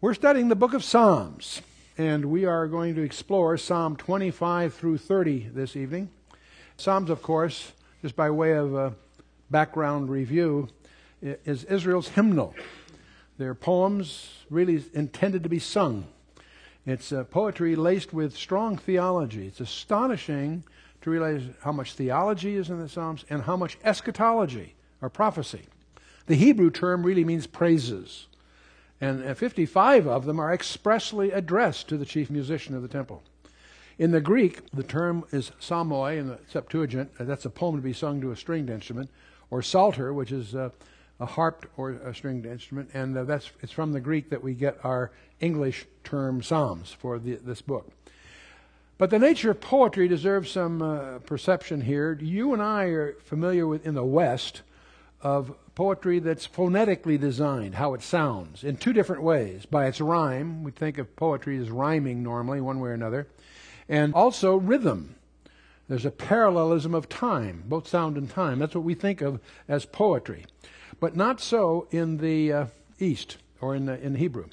We're studying the book of Psalms, and we are going to explore Psalm 25 through 30 this evening. Psalms, of course, just by way of a background review, is Israel's hymnal. They're poems really intended to be sung. It's poetry laced with strong theology. It's astonishing to realize how much theology is in the Psalms and how much eschatology, or prophecy. The Hebrew term really means praises. And 55 of them are expressly addressed to the chief musician of the temple. In the Greek, the term is psalmoi in the Septuagint. That's a poem to be sung to a stringed instrument, or psalter, which is a harp or a stringed instrument. And it's from the Greek that we get our English term psalms for this book. But the nature of poetry deserves some perception here. You and I are familiar with, in the West, of poetry that's phonetically designed, how it sounds, in two different ways. By its rhyme, we think of poetry as rhyming normally, one way or another, and also rhythm. There's a parallelism of time, both sound and time. That's what we think of as poetry. But not so in the East, or in Hebrew.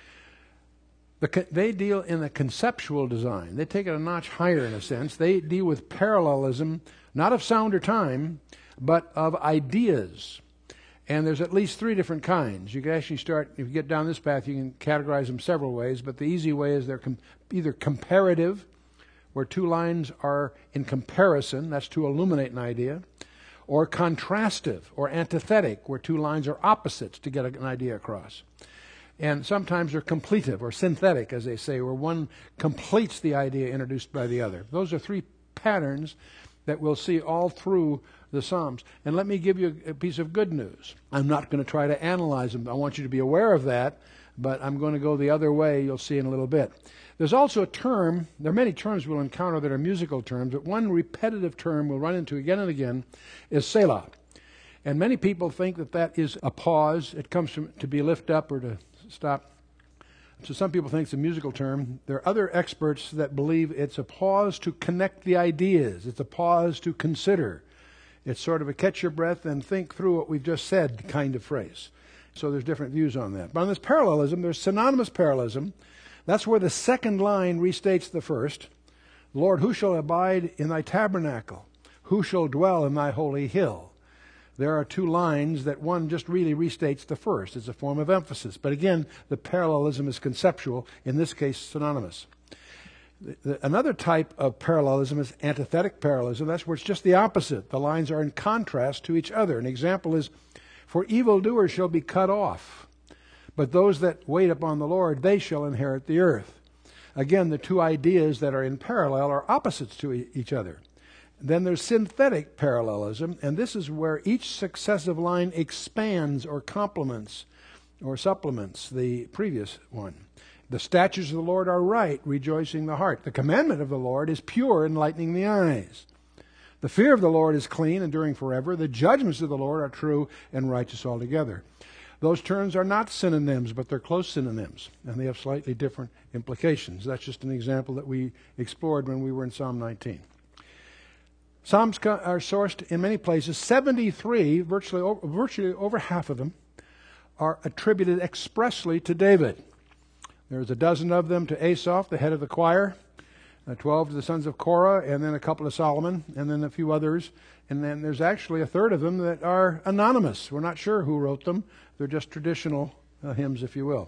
They deal in a conceptual design. They take it a notch higher in a sense. They deal with parallelism, not of sound or time, but of ideas. And there's at least three different kinds. You can actually start, if you get down this path, you can categorize them several ways, but the easy way is they're either comparative, where two lines are in comparison, that's to illuminate an idea, or contrastive, or antithetic, where two lines are opposites to get an idea across. And sometimes they're completive, or synthetic, as they say, where one completes the idea introduced by the other. Those are three patterns that we'll see all through the Psalms. And let me give you a piece of good news. I'm not going to try to analyze them. I want you to be aware of that, but I'm going to go the other way. You'll see in a little bit. There's also a term, there are many terms we'll encounter that are musical terms, but one repetitive term we'll run into again and again is Selah. And many people think that that is a pause. It comes from to be lift up or to stop. So some people think it's a musical term. There are other experts that believe it's a pause to connect the ideas. It's a pause to consider. It's sort of a catch your breath and think through what we've just said kind of phrase. So there's different views on that. But on this parallelism, there's synonymous parallelism. That's where the second line restates the first. Lord, who shall abide in thy tabernacle? Who shall dwell in thy holy hill? There are two lines that one just really restates the first. It's a form of emphasis. But again, the parallelism is conceptual, in this case synonymous. Another type of parallelism is antithetic parallelism. That's where it's just the opposite. The lines are in contrast to each other. An example is, for evildoers shall be cut off, but those that wait upon the Lord, they shall inherit the earth. Again, the two ideas that are in parallel are opposites to each other. Then there's synthetic parallelism, and this is where each successive line expands or complements or supplements the previous one. The statutes of the Lord are right, rejoicing the heart. The commandment of the Lord is pure, enlightening the eyes. The fear of the Lord is clean, enduring forever. The judgments of the Lord are true and righteous altogether. Those terms are not synonyms, but they're close synonyms, and they have slightly different implications. That's just an example that we explored when we were in Psalm 19. Psalms are sourced in many places. 73, virtually over half of them, are attributed expressly to David. There's a dozen of them to Asaph, the head of the choir, 12 to the sons of Korah, and then a couple of Solomon, and then a few others. And then there's actually a third of them that are anonymous. We're not sure who wrote them. They're just traditional hymns, if you will.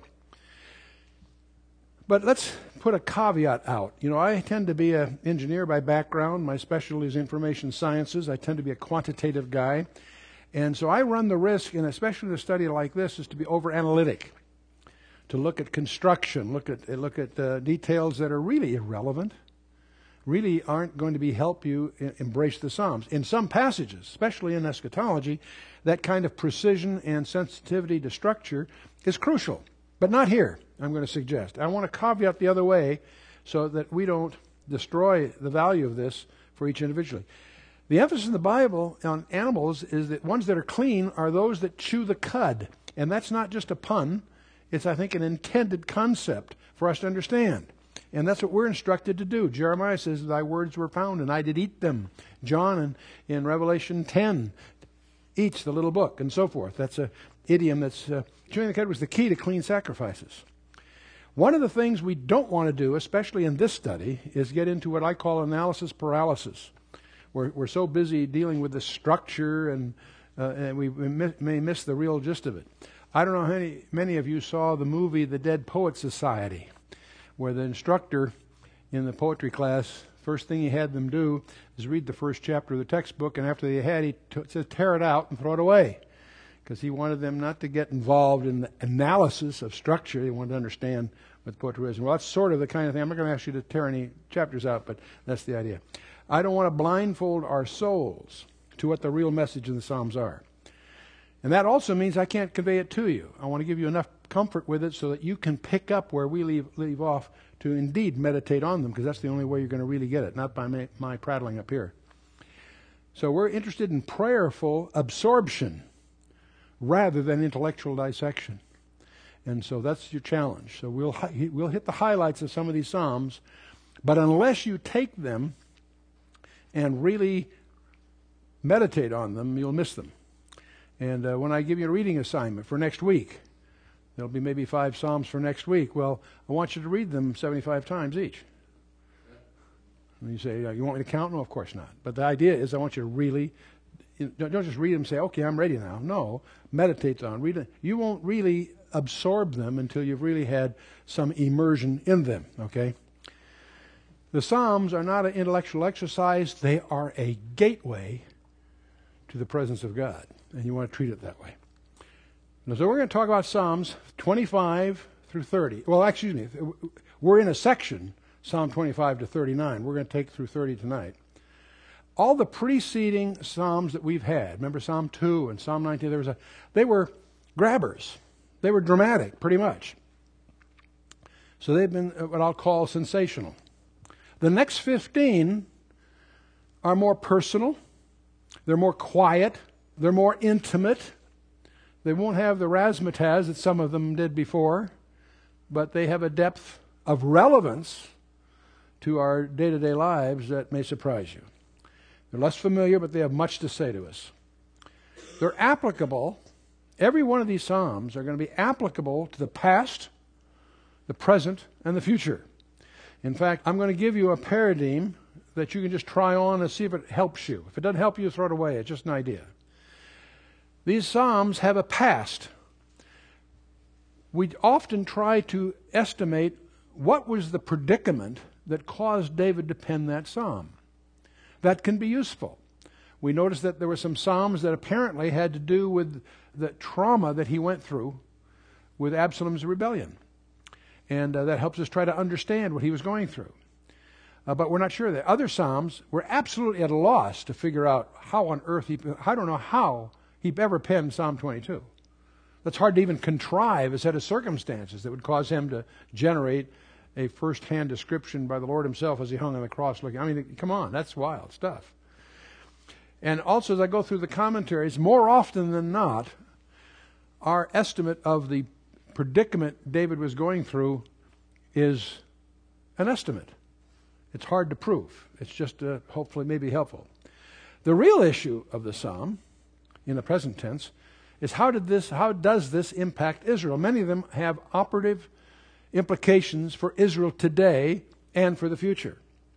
But let's put a caveat out. You know, I tend to be an engineer by background. My specialty is information sciences. I tend to be a quantitative guy. And so I run the risk, and especially in a study like this, is to be over-analytic, to look at construction, look at details that are really irrelevant, really aren't going to help you embrace the Psalms. In some passages, especially in eschatology, that kind of precision and sensitivity to structure is crucial. But not here, I'm going to suggest. I want to caveat the other way so that we don't destroy the value of this for each individually. The emphasis in the Bible on animals is that ones that are clean are those that chew the cud. And that's not just a pun. It's, I think, an intended concept for us to understand. And that's what we're instructed to do. Jeremiah says, thy words were found, and I did eat them. John in Revelation 10 eats the little book, and so forth. That's an idiom that's... chewing the cud was the key to clean sacrifices. One of the things we don't want to do, especially in this study, is get into what I call analysis paralysis. We're so busy dealing with the structure and we may miss the real gist of it. I don't know how many of you saw the movie The Dead Poets Society, where the instructor in the poetry class, first thing he had them do is read the first chapter of the textbook, and after they had, he said tear it out and throw it away, because he wanted them not to get involved in the analysis of structure. He wanted to understand what poetry is. Well, that's sort of the kind of thing. I'm not going to ask you to tear any chapters out, but that's the idea. I don't want to blindfold our souls to what the real message in the Psalms are. And that also means I can't convey it to you. I want to give you enough comfort with it so that you can pick up where we leave off to indeed meditate on them, because that's the only way you're going to really get it, not by my prattling up here. So we're interested in prayerful absorption rather than intellectual dissection. And so that's your challenge. So we'll hit the highlights of some of these Psalms, but unless you take them and really meditate on them, you'll miss them. And when I give you a reading assignment for next week, there'll be maybe 5 Psalms for next week. Well, I want you to read them 75 times each. And you say, you want me to count? No, of course not. But the idea is I want you to really, don't just read them and say, okay, I'm ready now. No, meditate on, read them. You won't really absorb them until you've really had some immersion in them, okay? The Psalms are not an intellectual exercise. They are a gateway to the presence of God, and you want to treat it that way. Now, so we're going to talk about Psalms 25 through 30. Well, excuse me, we're in a section, Psalm 25 to 39. We're going to take through 30 tonight. All the preceding Psalms that we've had, remember Psalm 2 and Psalm 19, they were grabbers. They were dramatic, pretty much. So they've been what I'll call sensational. The next 15 are more personal. They're more quiet. They're more intimate. They won't have the razzmatazz that some of them did before, but they have a depth of relevance to our day-to-day lives that may surprise you. They're less familiar, but they have much to say to us. They're applicable. Every one of these Psalms are going to be applicable to the past, the present, and the future. In fact, I'm going to give you a paradigm that you can just try on and see if it helps you. If it doesn't help you, throw it away. It's just an idea. These Psalms have a past. We often try to estimate what was the predicament that caused David to pen that psalm. That can be useful. We notice that there were some Psalms that apparently had to do with the trauma that he went through with Absalom's rebellion. And that helps us try to understand what he was going through. But we're not sure that. Other Psalms, we're absolutely at a loss to figure out how on earth I don't know how he ever penned Psalm 22. That's hard to even contrive a set of circumstances that would cause him to generate a first-hand description by the Lord himself as he hung on the cross looking. I mean, come on, that's wild stuff. And also, as I go through the commentaries, more often than not, our estimate of the predicament David was going through is an estimate. It's hard to prove. It's just hopefully maybe helpful. The real issue of the psalm, in the present tense, is how does this impact Israel? Many of them have operative implications for Israel today and for the future.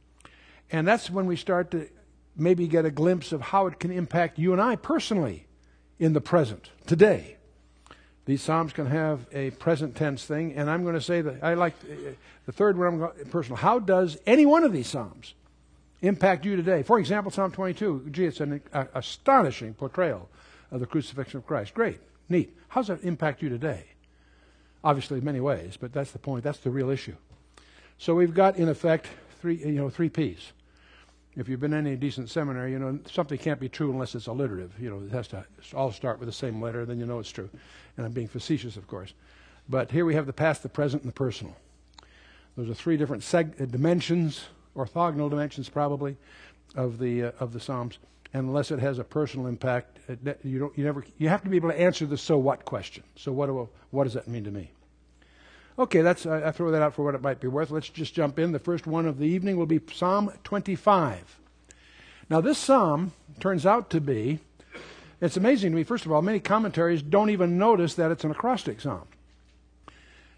And that's when we start to maybe get a glimpse of how it can impact you and I personally in the present, today. These Psalms can have a present tense thing, and I'm going to say that I like the third one, I'm going personal. How does any one of these Psalms impact you today? For example, Psalm 22, gee, it's an astonishing portrayal of the crucifixion of Christ. Great, neat. How does that impact you today? Obviously, in many ways, but that's the point. That's the real issue. So we've got, in effect, three P's. If you've been in any decent seminary, you know something can't be true unless it's alliterative. You know, it has to all start with the same letter, then you know it's true. And I'm being facetious, of course. But here we have the past, the present, and the personal. Those are three different dimensions, orthogonal dimensions probably, of the Psalms. And unless it has a personal impact, you have to be able to answer the so what question. So what does that mean to me? Okay, I throw that out for what it might be worth. Let's just jump in. The first one of the evening will be Psalm 25. Now, this psalm turns out to be, it's amazing to me, first of all, many commentaries don't even notice that it's an acrostic psalm.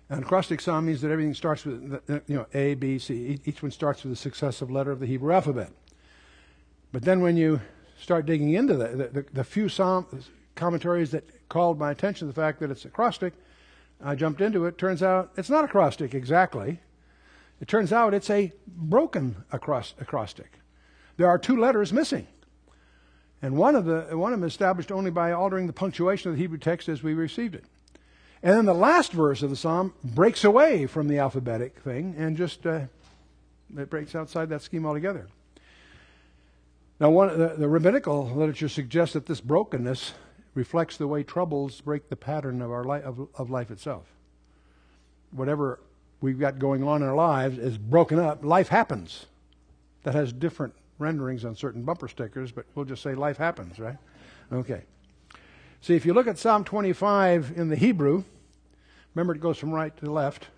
An acrostic psalm means that everything starts with, A, B, C. Each one starts with a successive letter of the Hebrew alphabet. But then when you start digging into the few psalm commentaries that called my attention to the fact that it's acrostic, I jumped into it. Turns out it's not acrostic exactly. It turns out it's a broken acrostic. There are 2 letters missing. And one of them established only by altering the punctuation of the Hebrew text as we received it. And then the last verse of the psalm breaks away from the alphabetic thing and just it breaks outside that scheme altogether. Now, the rabbinical literature suggests that this brokenness reflects the way troubles break the pattern of our of life itself. Whatever we've got going on in our lives is broken up. Life happens. That has different renderings on certain bumper stickers, but we'll just say life happens, right? Okay. See, if you look at Psalm 25 in the Hebrew, remember it goes from right to left.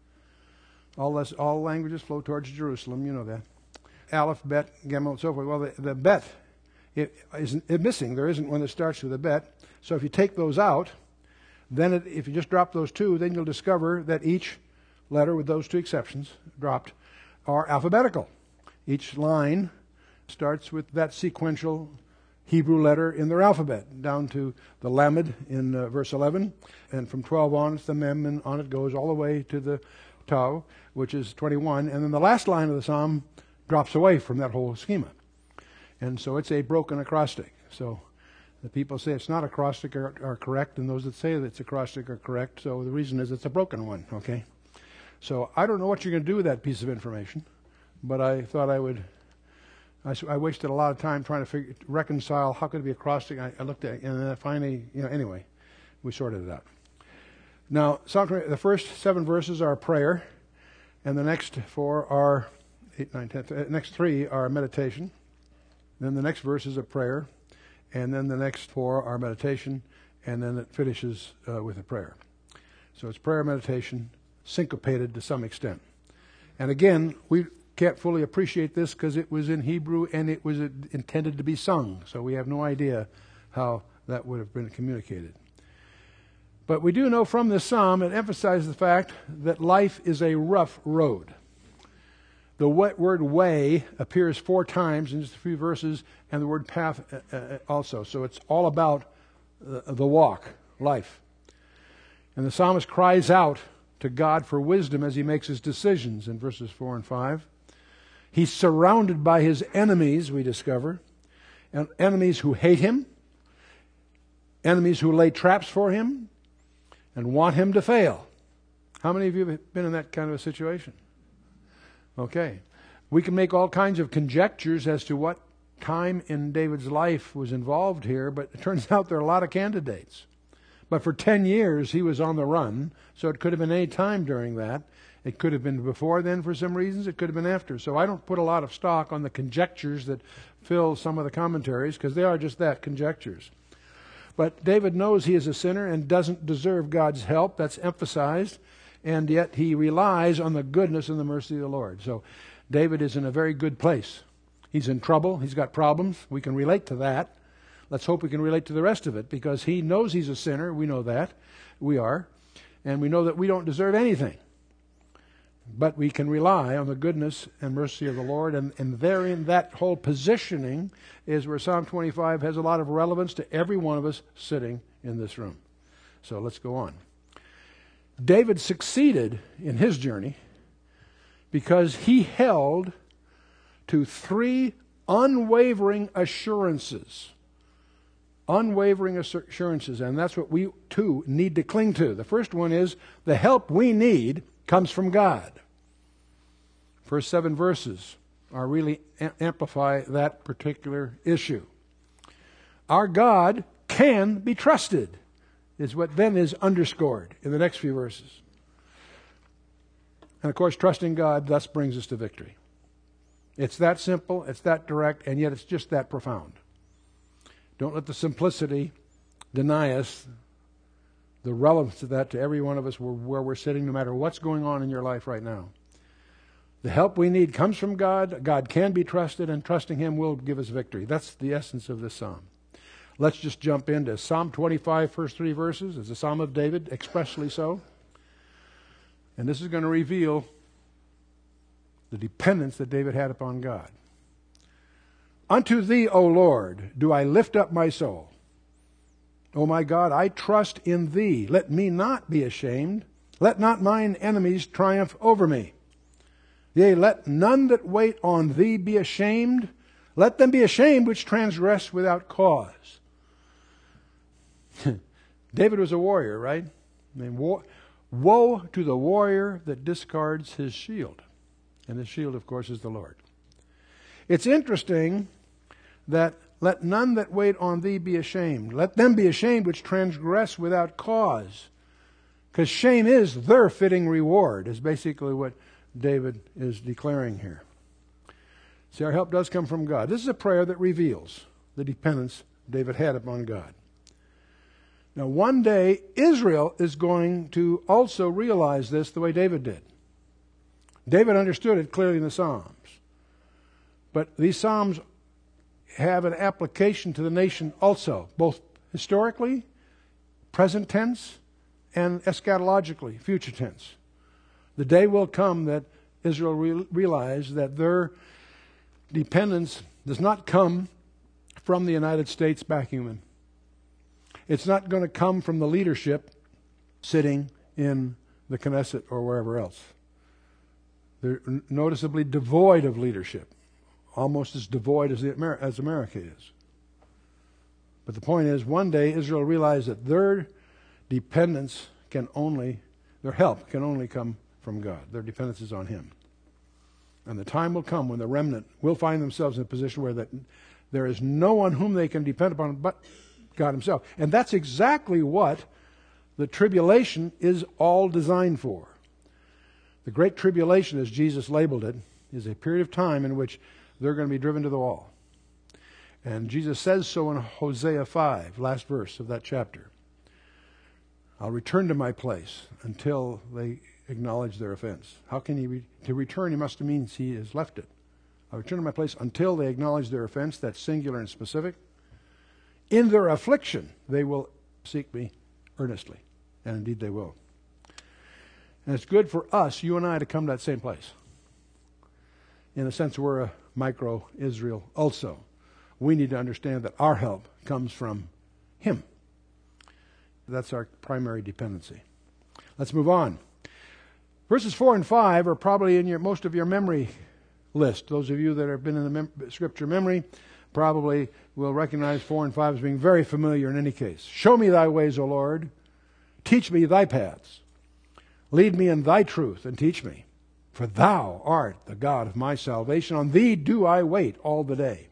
All languages flow towards Jerusalem, you know that. Aleph, Bet, Gimel, and so forth. Well, the Bet is missing. There isn't one that starts with a Bet. So if you take those out, then if you just drop those 2, then you'll discover that each letter, with those 2 exceptions dropped, are alphabetical. Each line starts with that sequential Hebrew letter in their alphabet, down to the Lamed in verse 11, and from 12 on it's the Mem, and on it goes all the way to the Tau, which is 21, and then the last line of the psalm drops away from that whole schema. And so it's a broken acrostic. So the people say it's not acrostic are correct, and those that say that it's acrostic are correct, so the reason is it's a broken one, okay? So I don't know what you're going to do with that piece of information, but I thought I would. I wasted a lot of time trying to reconcile how could it be acrostic. I looked at it, and then finally, anyway, we sorted it out. Now, the first 7 verses are a prayer, and the next 4 are 8, 9, 10. Next 3 are meditation. Then the next verse is a prayer, and then the next 4 are meditation, and then it finishes with a prayer. So it's prayer, meditation, syncopated to some extent. And again, we can't fully appreciate this because it was in Hebrew and it was intended to be sung. So we have no idea how that would have been communicated. But we do know from this psalm it emphasizes the fact that life is a rough road. The word way appears 4 times in just a few verses, and the word path also. So it's all about the walk, life. And the psalmist cries out to God for wisdom as he makes his decisions in verses 4 and 5. He's surrounded by his enemies, we discover, and enemies who hate him, enemies who lay traps for him, and want him to fail. How many of you have been in that kind of a situation? Okay. We can make all kinds of conjectures as to what time in David's life was involved here, but it turns out there are a lot of candidates. But for 10 years he was on the run, so it could have been any time during that. It could have been before then for some reasons. It could have been after. So I don't put a lot of stock on the conjectures that fill some of the commentaries because they are just that, conjectures. But David knows he is a sinner and doesn't deserve God's help. That's emphasized. And yet he relies on the goodness and the mercy of the Lord. So David is in a very good place. He's in trouble. He's got problems. We can relate to that. Let's hope we can relate to the rest of it because he knows he's a sinner. We know that. We are. And we know that we don't deserve anything. But we can rely on the goodness and mercy of the Lord, and therein that whole positioning is where Psalm 25 has a lot of relevance to every one of us sitting in this room. So let's go on. David succeeded in his journey because he held to 3 unwavering assurances. Unwavering assurances, and that's what we too need to cling to. The first one is the help we need comes from God. First 7 verses are really amplify that particular issue. Our God can be trusted, is what then is underscored in the next few verses. And of course, trusting God thus brings us to victory. It's that simple, it's that direct, and yet it's just that profound. Don't let the simplicity deny us the relevance of that to every one of us where we're sitting, no matter what's going on in your life right now. The help we need comes from God. God can be trusted, and trusting Him will give us victory. That's the essence of this psalm. Let's just jump into Psalm 25, first 3 verses. It's a psalm of David, expressly so. And this is going to reveal the dependence that David had upon God. Unto thee, O Lord, do I lift up my soul. O my God, I trust in thee. Let me not be ashamed. Let not mine enemies triumph over me. Yea, let none that wait on thee be ashamed. Let them be ashamed which transgress without cause. David was a warrior, right? I mean, woe to the warrior that discards his shield. And the shield, of course, is the Lord. It's interesting that let none that wait on thee be ashamed. Let them be ashamed which transgress without cause. Because shame is their fitting reward, is basically what David is declaring here. See, our help does come from God. This is a prayer that reveals the dependence David had upon God. Now, one day, Israel is going to also realize this the way David did. David understood it clearly in the Psalms. But these Psalms have an application to the nation also, both historically, present tense, and eschatologically, future tense. The day will come that Israel realize that their dependence does not come from the United States backing them. It's not going to come from the leadership sitting in the Knesset or wherever else. They're noticeably devoid of leadership, almost as devoid as America is. But the point is, one day Israel realized that their dependence their help can only come from God. Their dependence is on Him. And the time will come when the remnant will find themselves in a position where there is no one whom they can depend upon but God Himself. And that's exactly what the tribulation is all designed for. The Great Tribulation, as Jesus labeled it, is a period of time in which they're going to be driven to the wall. And Jesus says so in Hosea 5, last verse of that chapter. I'll return to my place until they acknowledge their offense. How can he to return? He must mean he has left it. I'll return to my place until they acknowledge their offense. That's singular and specific. In their affliction, they will seek me earnestly. And indeed they will. And it's good for us, you and I, to come to that same place. In a sense, we're a micro-Israel also. We need to understand that our help comes from Him. That's our primary dependency. Let's move on. Verses 4 and 5 are probably in most of your memory list. Those of you that have been in the Scripture memory probably will recognize 4 and 5 as being very familiar in any case. Show me thy ways, O Lord. Teach me thy paths. Lead me in thy truth and teach me. For thou art the God of my salvation. On thee do I wait all the day.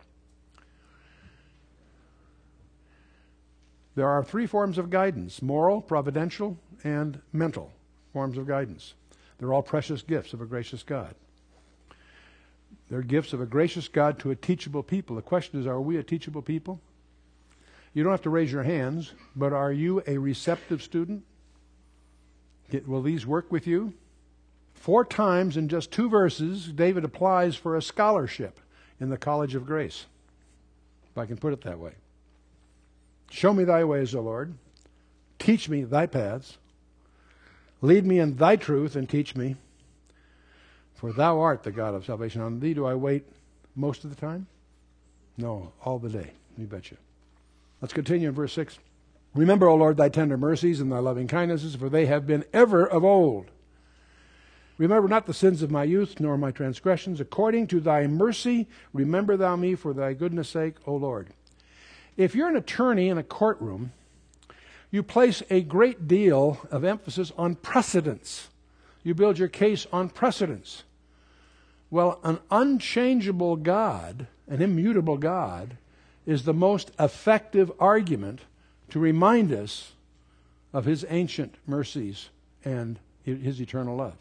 There are 3 forms of guidance: moral, providential, and mental forms of guidance. They're all precious gifts of a gracious God. They're gifts of a gracious God to a teachable people. The question is, are we a teachable people? You don't have to raise your hands, but are you a receptive student? Will these work with you? 4 times in just 2 verses, David applies for a scholarship in the College of Grace, if I can put it that way. Show me thy ways, O Lord. Teach me thy paths. Lead me in thy truth and teach me. For thou art the God of salvation. On thee do I wait most of the time? No, all the day. You betcha. Let's continue in verse 6. Remember, O Lord, thy tender mercies and thy loving kindnesses, for they have been ever of old. Remember not the sins of my youth, nor my transgressions. According to thy mercy, remember thou me for thy goodness' sake, O Lord. If you're an attorney in a courtroom, you place a great deal of emphasis on precedents. You build your case on precedents. Well, an unchangeable God, an immutable God, is the most effective argument to remind us of His ancient mercies and His eternal love.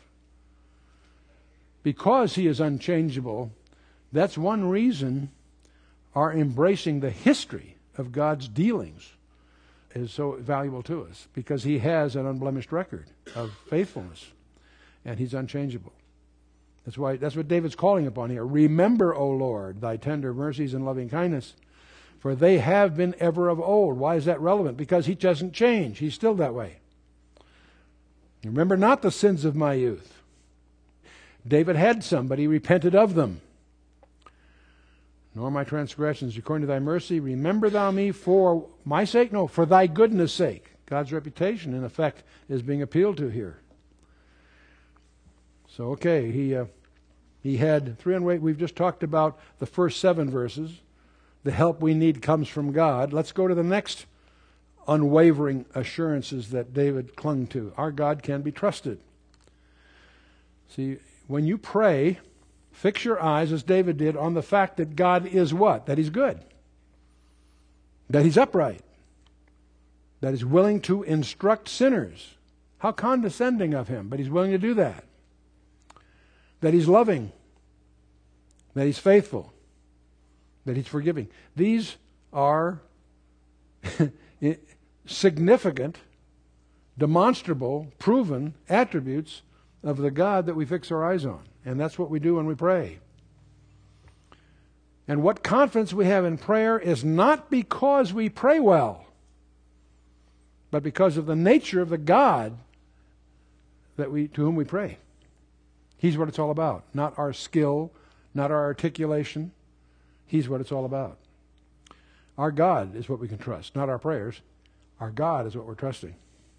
Because He is unchangeable, that's one reason our embracing the history of God's dealings is so valuable to us, because He has an unblemished record of faithfulness, and He's unchangeable. That's what David's calling upon here. Remember, O Lord, thy tender mercies and loving kindness, for they have been ever of old. Why is that relevant? Because He doesn't change. He's still that way. Remember not the sins of my youth. David had some, but he repented of them. Nor my transgressions. According to thy mercy, remember thou me for my sake? No, for thy goodness' sake. God's reputation, in effect, is being appealed to here. So, okay, he had 308. We've just talked about the first 7 verses. The help we need comes from God. Let's go to the next unwavering assurances that David clung to. Our God can be trusted. See, when you pray, fix your eyes, as David did, on the fact that God is what? That He's good. That He's upright. That He's willing to instruct sinners. How condescending of Him, but He's willing to do that. That He's loving. That He's faithful. That He's forgiving. These are significant, demonstrable, proven attributes of the God that we fix our eyes on. And that's what we do when we pray. And what confidence we have in prayer is not because we pray well, but because of the nature of the God to whom we pray. He's what it's all about. Not our skill, not our articulation. He's what it's all about. Our God is what we can trust, not our prayers. Our God is what we're trusting.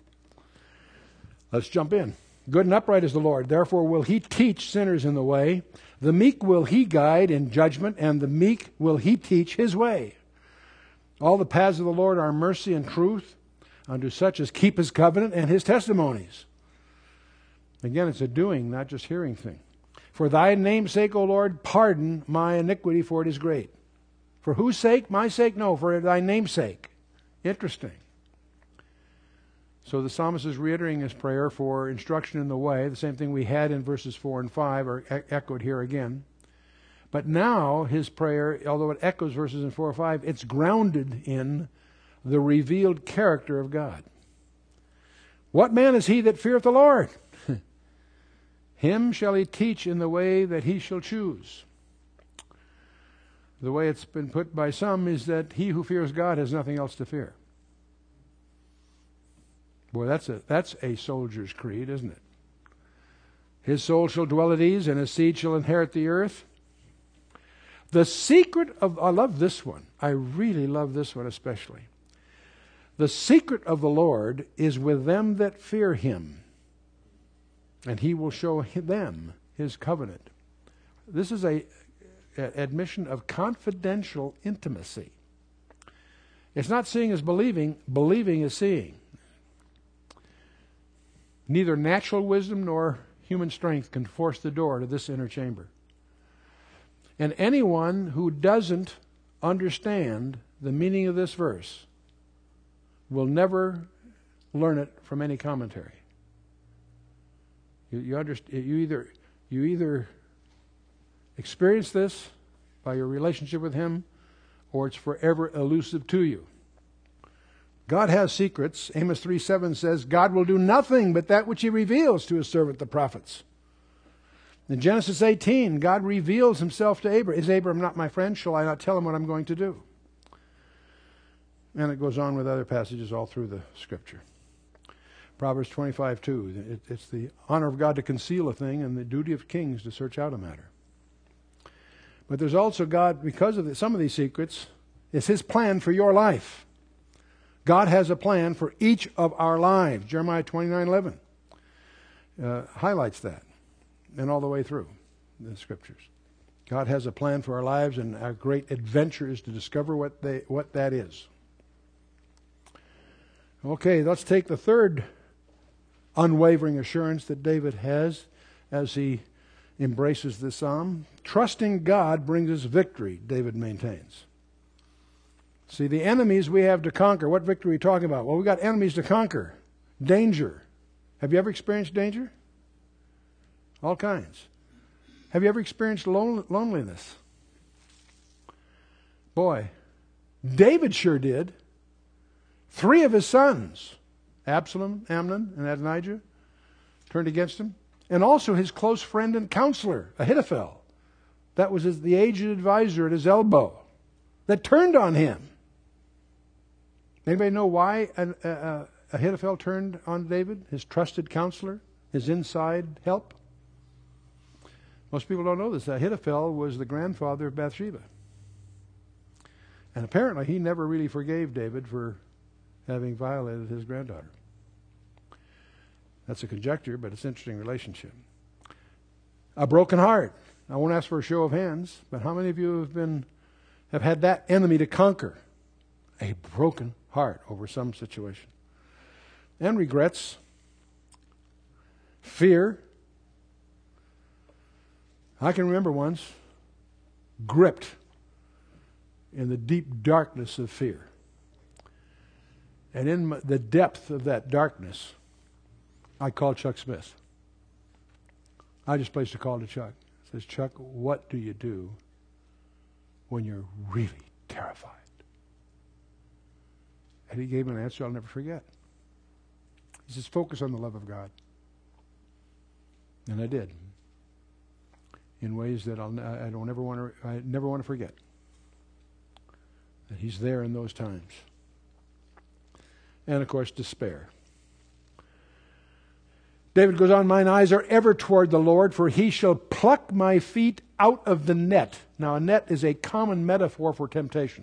Let's jump in. Good and upright is the Lord. Therefore will He teach sinners in the way. The meek will He guide in judgment, and the meek will He teach His way. All the paths of the Lord are mercy and truth unto such as keep His covenant and His testimonies. Again, it's a doing, not just hearing thing. For thy name's sake, O Lord, pardon my iniquity, for it is great. For whose sake? My sake? No, for thy name's sake. Interesting. So the psalmist is reiterating his prayer for instruction in the way. The same thing we had in verses 4 and 5 are echoed here again. But now his prayer, although it echoes verses in 4 or 5, it's grounded in the revealed character of God. What man is he that feareth the Lord? Him shall He teach in the way that he shall choose. The way it's been put by some is that he who fears God has nothing else to fear. Boy, that's a soldier's creed, isn't it? His soul shall dwell at ease, and his seed shall inherit the earth. The secret of, I love this one. I really love this one especially. The secret of the Lord is with them that fear Him, and He will show them His covenant. This is an admission of confidential intimacy. It's not seeing as believing. Believing is seeing. Neither natural wisdom nor human strength can force the door to this inner chamber. And anyone who doesn't understand the meaning of this verse will never learn it from any commentary. You either experience this by your relationship with Him, or it's forever elusive to you. God has secrets. Amos 3:7 says, God will do nothing but that which He reveals to His servant the prophets. In Genesis 18, God reveals Himself to Abraham. Is Abraham not my friend? Shall I not tell him what I'm going to do? And it goes on with other passages all through the Scripture. Proverbs 25:2. It's the honor of God to conceal a thing and the duty of kings to search out a matter. But there's also God, because of some of these secrets, it's His plan for your life. God has a plan for each of our lives. Jeremiah 29:11 highlights that, and all the way through the Scriptures. God has a plan for our lives, and our great adventure is to discover what that is. Okay, let's take the third unwavering assurance that David has as he embraces this psalm. Trusting God brings us victory, David maintains. See, the enemies we have to conquer. What victory are we talking about? Well, we've got enemies to conquer. Danger. Have you ever experienced danger? All kinds. Have you ever experienced loneliness? Boy, David sure did. 3 of his sons, Absalom, Amnon, and Adonijah, turned against him. And also his close friend and counselor, Ahithophel. That was the aged advisor at his elbow that turned on him. Anybody know why Ahithophel turned on David, his trusted counselor, his inside help? Most people don't know this. Ahithophel was the grandfather of Bathsheba. And apparently he never really forgave David for having violated his granddaughter. That's a conjecture, but it's an interesting relationship. A broken heart. I won't ask for a show of hands, but how many of you have had that enemy to conquer? A broken heart over some situation. And regrets. Fear. I can remember once gripped in the deep darkness of fear. And in the depth of that darkness, I called Chuck Smith. I just placed a call to Chuck. I says, Chuck, what do you do when you're really terrified? And he gave me an answer I'll never forget. He says, focus on the love of God. And I did. In ways that I never want to forget. That he's there in those times. And of course, despair. David goes on, mine eyes are ever toward the Lord, for he shall pluck my feet out of the net. Now, a net is a common metaphor for temptation.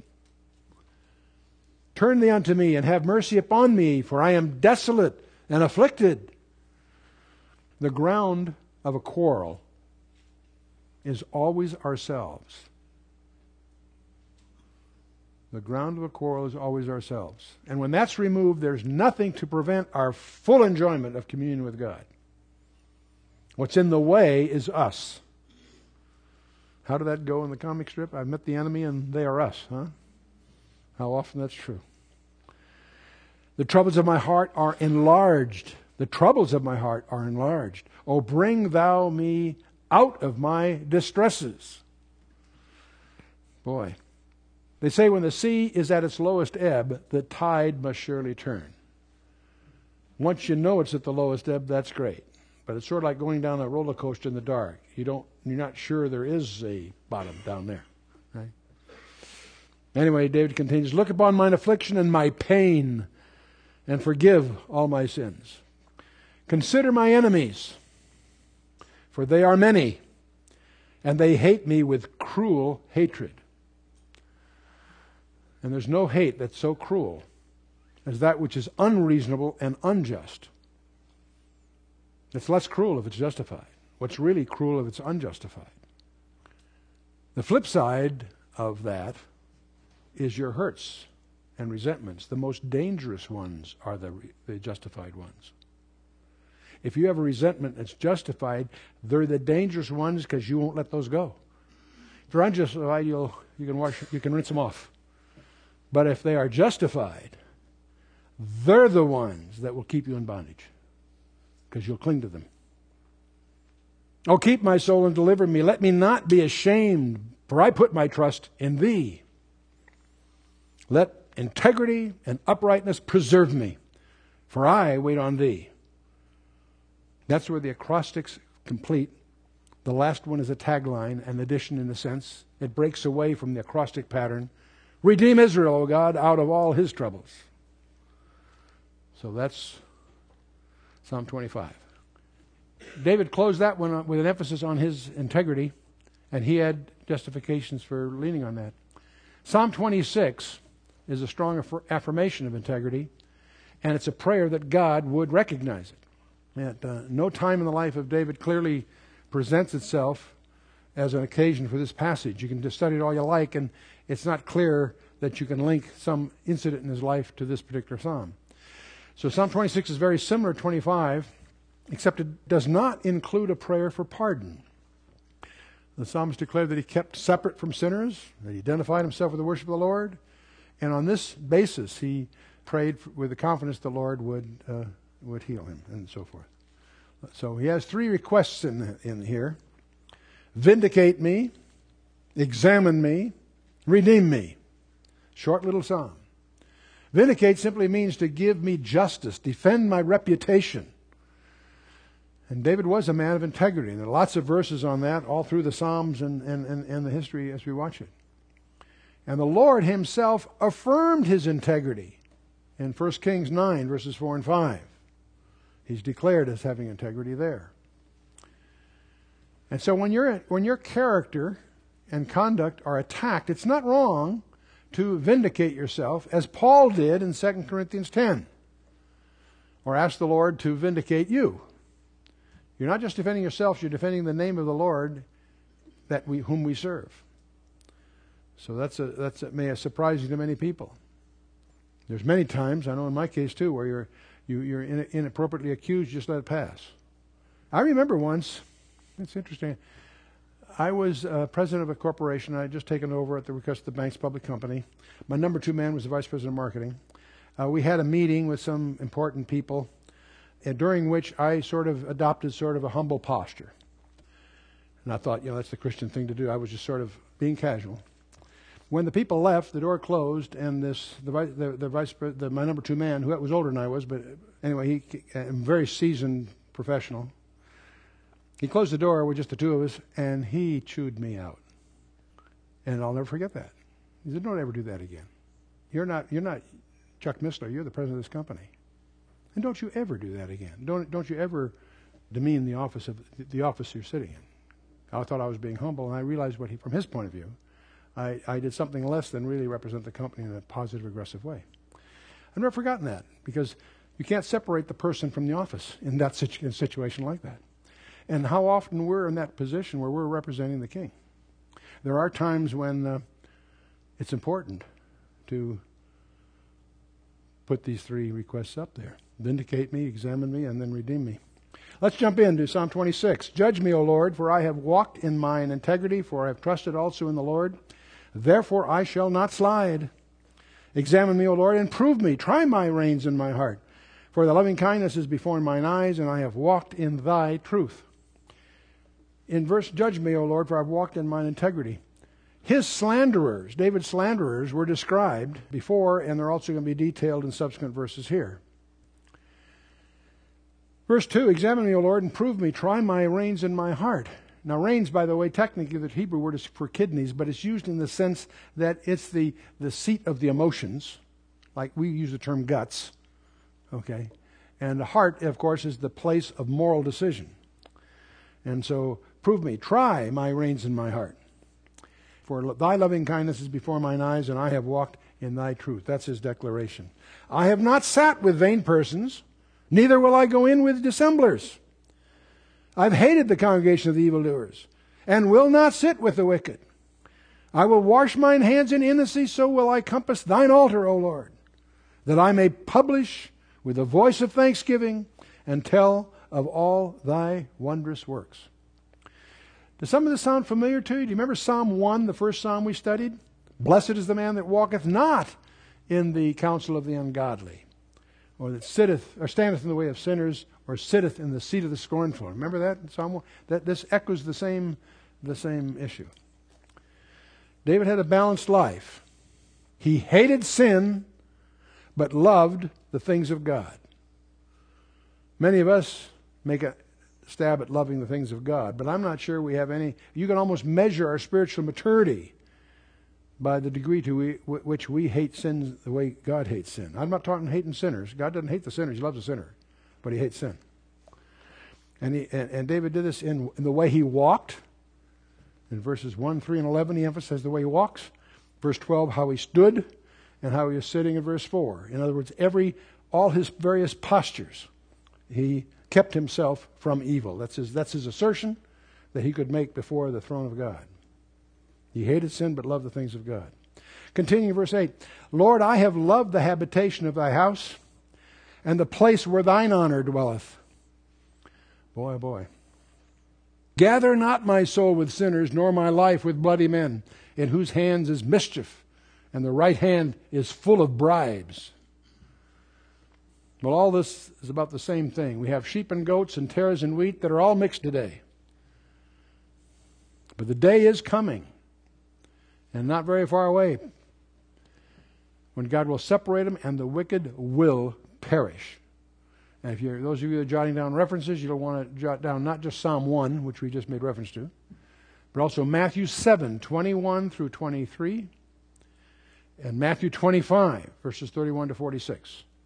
Turn thee unto me, and have mercy upon me, for I am desolate and afflicted. The ground of a quarrel is always ourselves. The ground of a quarrel is always ourselves. And when that's removed, there's nothing to prevent our full enjoyment of communion with God. What's in the way is us. How did that go in the comic strip? I've met the enemy and they are us, huh? How often that's true. The troubles of my heart are enlarged. The troubles of my heart are enlarged. Oh, bring thou me out of my distresses. Boy. They say when the sea is at its lowest ebb, the tide must surely turn. Once you know it's at the lowest ebb, that's great. But it's sort of like going down a roller coaster in the dark. You're not sure there is a bottom down there. Right? Anyway, David continues, look upon mine affliction and my pain, and forgive all my sins. Consider my enemies, for they are many, and they hate me with cruel hatred. And there's no hate that's so cruel as that which is unreasonable and unjust. It's less cruel if it's justified. What's really cruel if it's unjustified? The flip side of that is your hurts and resentments. The most dangerous ones are the justified ones. If you have a resentment that's justified, they're the dangerous ones because you won't let those go. If they're unjustified, you can rinse them off. But if they are justified, they're the ones that will keep you in bondage because you'll cling to them. Oh, keep my soul and deliver me. Let me not be ashamed, for I put my trust in thee. Let integrity and uprightness preserve me, for I wait on thee. That's where the acrostics complete. The last one is a tagline, an addition in a sense. It breaks away from the acrostic pattern. Redeem Israel, O God, out of all his troubles. So that's Psalm 25. David closed that one with an emphasis on his integrity, and he had justifications for leaning on that. Psalm 26 is a strong affirmation of integrity, and it's a prayer that God would recognize it. At no time in the life of David clearly presents itself as an occasion for this passage. You can just study it all you like, and it's not clear that you can link some incident in his life to this particular psalm. So Psalm 26 is very similar to 25, except it does not include a prayer for pardon. The psalmist declared that he kept separate from sinners, that he identified himself with the worship of the Lord, and on this basis he prayed with the confidence the Lord would heal him, and so forth. So he has three requests in here. Vindicate me, examine me, redeem me. Short little psalm. Vindicate simply means to give me justice, defend my reputation. And David was a man of integrity. And there are lots of verses on that all through the Psalms and the history as we watch it. And the Lord himself affirmed his integrity in 1 Kings 9, verses 4 and 5. He's declared as having integrity there. And so when your character and conduct are attacked, it's not wrong to vindicate yourself, as Paul did in 2 Corinthians 10. Or ask the Lord to vindicate you. You're not just defending yourself, you're defending the name of the Lord whom we serve. So that may surprise you to many people. There's many times, I know in my case too, where you're inappropriately accused, just let it pass. I remember once, it's interesting, I was president of a corporation. I had just taken over at the request of the bank's public company. My number 2 man was the vice president of marketing. We had a meeting with some important people, during which I sort of adopted sort of a humble posture. And I thought, that's the Christian thing to do. I was just sort of being casual. When the people left, the door closed, and my number 2 man, who was older than I was, but anyway, a very seasoned professional, he closed the door with just the 2 of us, and he chewed me out. And I'll never forget that. He said, "Don't ever do that again. You're not Chuck Missler. You're the president of this company, and don't you ever do that again. Don't you ever demean the office you're sitting in." I thought I was being humble, and I realized from his point of view, I did something less than really represent the company in a positive, aggressive way. I've never forgotten that, because you can't separate the person from the office in a situation like that. And how often we're in that position where we're representing the King. There are times when it's important to put these 3 requests up there. Vindicate me, examine me, and then redeem me. Let's jump into Psalm 26. "Judge me, O Lord, for I have walked in mine integrity, for I have trusted also in the Lord. Therefore I shall not slide. Examine me, O Lord, and prove me. Try my reins and my heart. For thy loving kindness is before mine eyes, and I have walked in thy truth." In verse, "Judge me, O Lord, for I have walked in mine integrity." His slanderers, David's slanderers, were described before, and they're also going to be detailed in subsequent verses here. Verse 2, "Examine me, O Lord, and prove me. Try my reins and my heart." Now, reins, by the way, technically the Hebrew word is for kidneys, but it's used in the sense that it's the seat of the emotions, like we use the term guts. Okay? And the heart, of course, is the place of moral decision. And so, prove me. Try my reins and my heart. For thy loving kindness is before mine eyes, and I have walked in thy truth. That's his declaration. "I have not sat with vain persons, neither will I go in with dissemblers. I've hated the congregation of the evildoers, and will not sit with the wicked. I will wash mine hands in innocency, so will I compass thine altar, O Lord, that I may publish with a voice of thanksgiving and tell of all thy wondrous works." Does some of this sound familiar to you? Do you remember Psalm 1, the first psalm we studied? "Blessed is the man that walketh not in the counsel of the ungodly, or that sitteth or standeth in the way of sinners, or sitteth in the seat of the scornful." Remember that in Psalm 1? This echoes the same issue. David had a balanced life. He hated sin, but loved the things of God. Many of us make a stab at loving the things of God, but I'm not sure we have any. You can almost measure our spiritual maturity by the degree to which we hate sin the way God hates sin. I'm not talking hating sinners. God doesn't hate the sinners. He loves the sinner, but he hates sin. And David did this in the way he walked. In verses 1, 3, and 11, he emphasized the way he walks. Verse 12, how he stood and how he was sitting in verse 4. In other words, all his various postures, he kept himself from evil. That's his assertion that he could make before the throne of God. He hated sin but loved the things of God. Continuing verse 8, "Lord, I have loved the habitation of thy house and the place where thine honor dwelleth." Boy, oh boy. "Gather not my soul with sinners, nor my life with bloody men, in whose hands is mischief, and the right hand is full of bribes." Well, all this is about the same thing. We have sheep and goats and tares and wheat that are all mixed today. But the day is coming, and not very far away, when God will separate them and the wicked will perish. And if those of you that are jotting down references, you'll want to jot down not just Psalm 1, which we just made reference to, but also Matthew 7, 21 through 23, and Matthew 25, verses 31 to 46.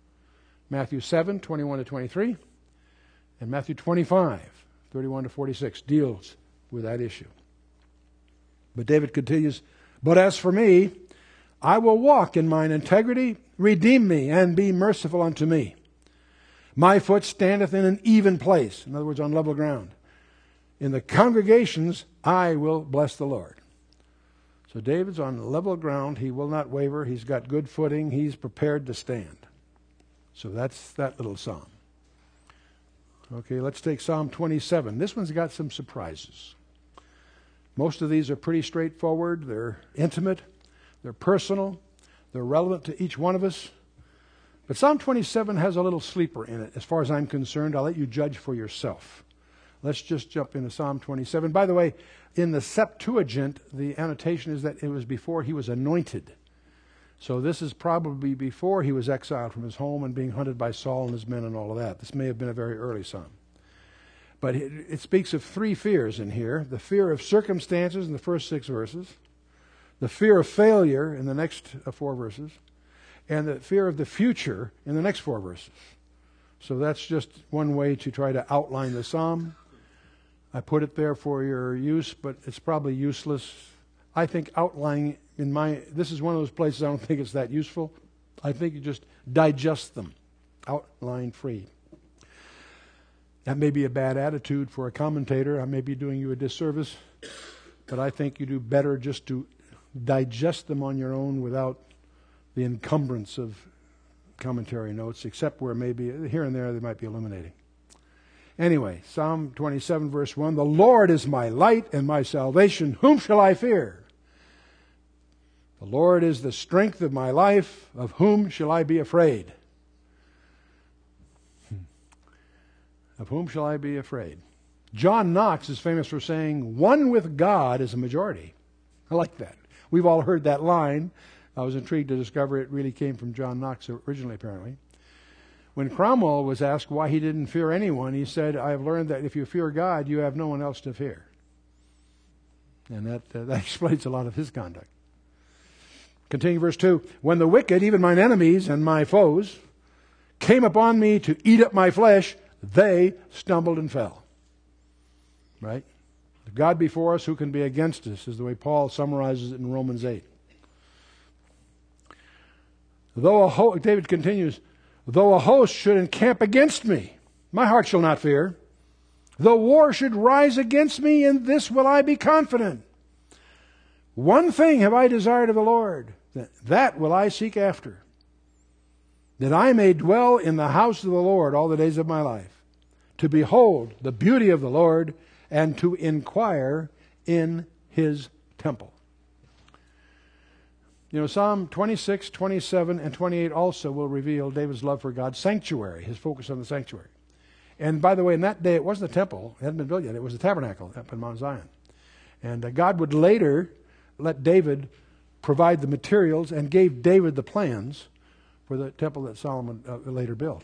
Matthew 7, 21 to 23, and Matthew 25, 31 to 46 deals with that issue. But David continues, "But as for me, I will walk in mine integrity, redeem me, and be merciful unto me. My foot standeth in an even place," in other words, on level ground. "In the congregations I will bless the Lord." So David's on level ground. He will not waver. He's got good footing. He's prepared to stand. So that's that little psalm. Okay, let's take Psalm 27. This one's got some surprises. Most of these are pretty straightforward. They're intimate. They're personal. They're relevant to each one of us. But Psalm 27 has a little sleeper in it. As far as I'm concerned, I'll let you judge for yourself. Let's just jump into Psalm 27. By the way, in the Septuagint, the annotation is that it was before he was anointed. So this is probably before he was exiled from his home and being hunted by Saul and his men and all of that. This may have been a very early psalm. But it speaks of three fears in here. The fear of circumstances in the first 6 verses. The fear of failure in the next 4 verses. And the fear of the future in the next 4 verses. So that's just one way to try to outline the psalm. I put it there for your use, but it's probably useless. I think outlining this is one of those places I don't think it's that useful. I think you just digest them, outline free. That may be a bad attitude for a commentator. I may be doing you a disservice, but I think you do better just to digest them on your own without the encumbrance of commentary notes, except where maybe here and there they might be illuminating. Anyway, Psalm 27, verse 1, "The Lord is my light and my salvation. Whom shall I fear? The Lord is the strength of my life. Of whom shall I be afraid?" Of whom shall I be afraid? John Knox is famous for saying, "One with God is a majority." I like that. We've all heard that line. I was intrigued to discover it really came from John Knox originally, apparently. When Cromwell was asked why he didn't fear anyone, he said, "I have learned that if you fear God, you have no one else to fear." And that explains a lot of his conduct. Continue verse 2. "When the wicked, even mine enemies and my foes, came upon me to eat up my flesh, they stumbled and fell." Right? If God before us, who can be against us, is the way Paul summarizes it in Romans 8. David continues, "Though a host should encamp against me, my heart shall not fear. Though war should rise against me, in this will I be confident. One thing have I desired of the Lord, that will I seek after, that I may dwell in the house of the Lord all the days of my life, to behold the beauty of the Lord and to inquire in his temple." You know, Psalm 26, 27, and 28 also will reveal David's love for God's sanctuary, his focus on the sanctuary. And by the way, in that day, it wasn't the temple. It hadn't been built yet. It was the tabernacle up in Mount Zion. And God would later let David provide the materials and gave David the plans for the temple that Solomon later built.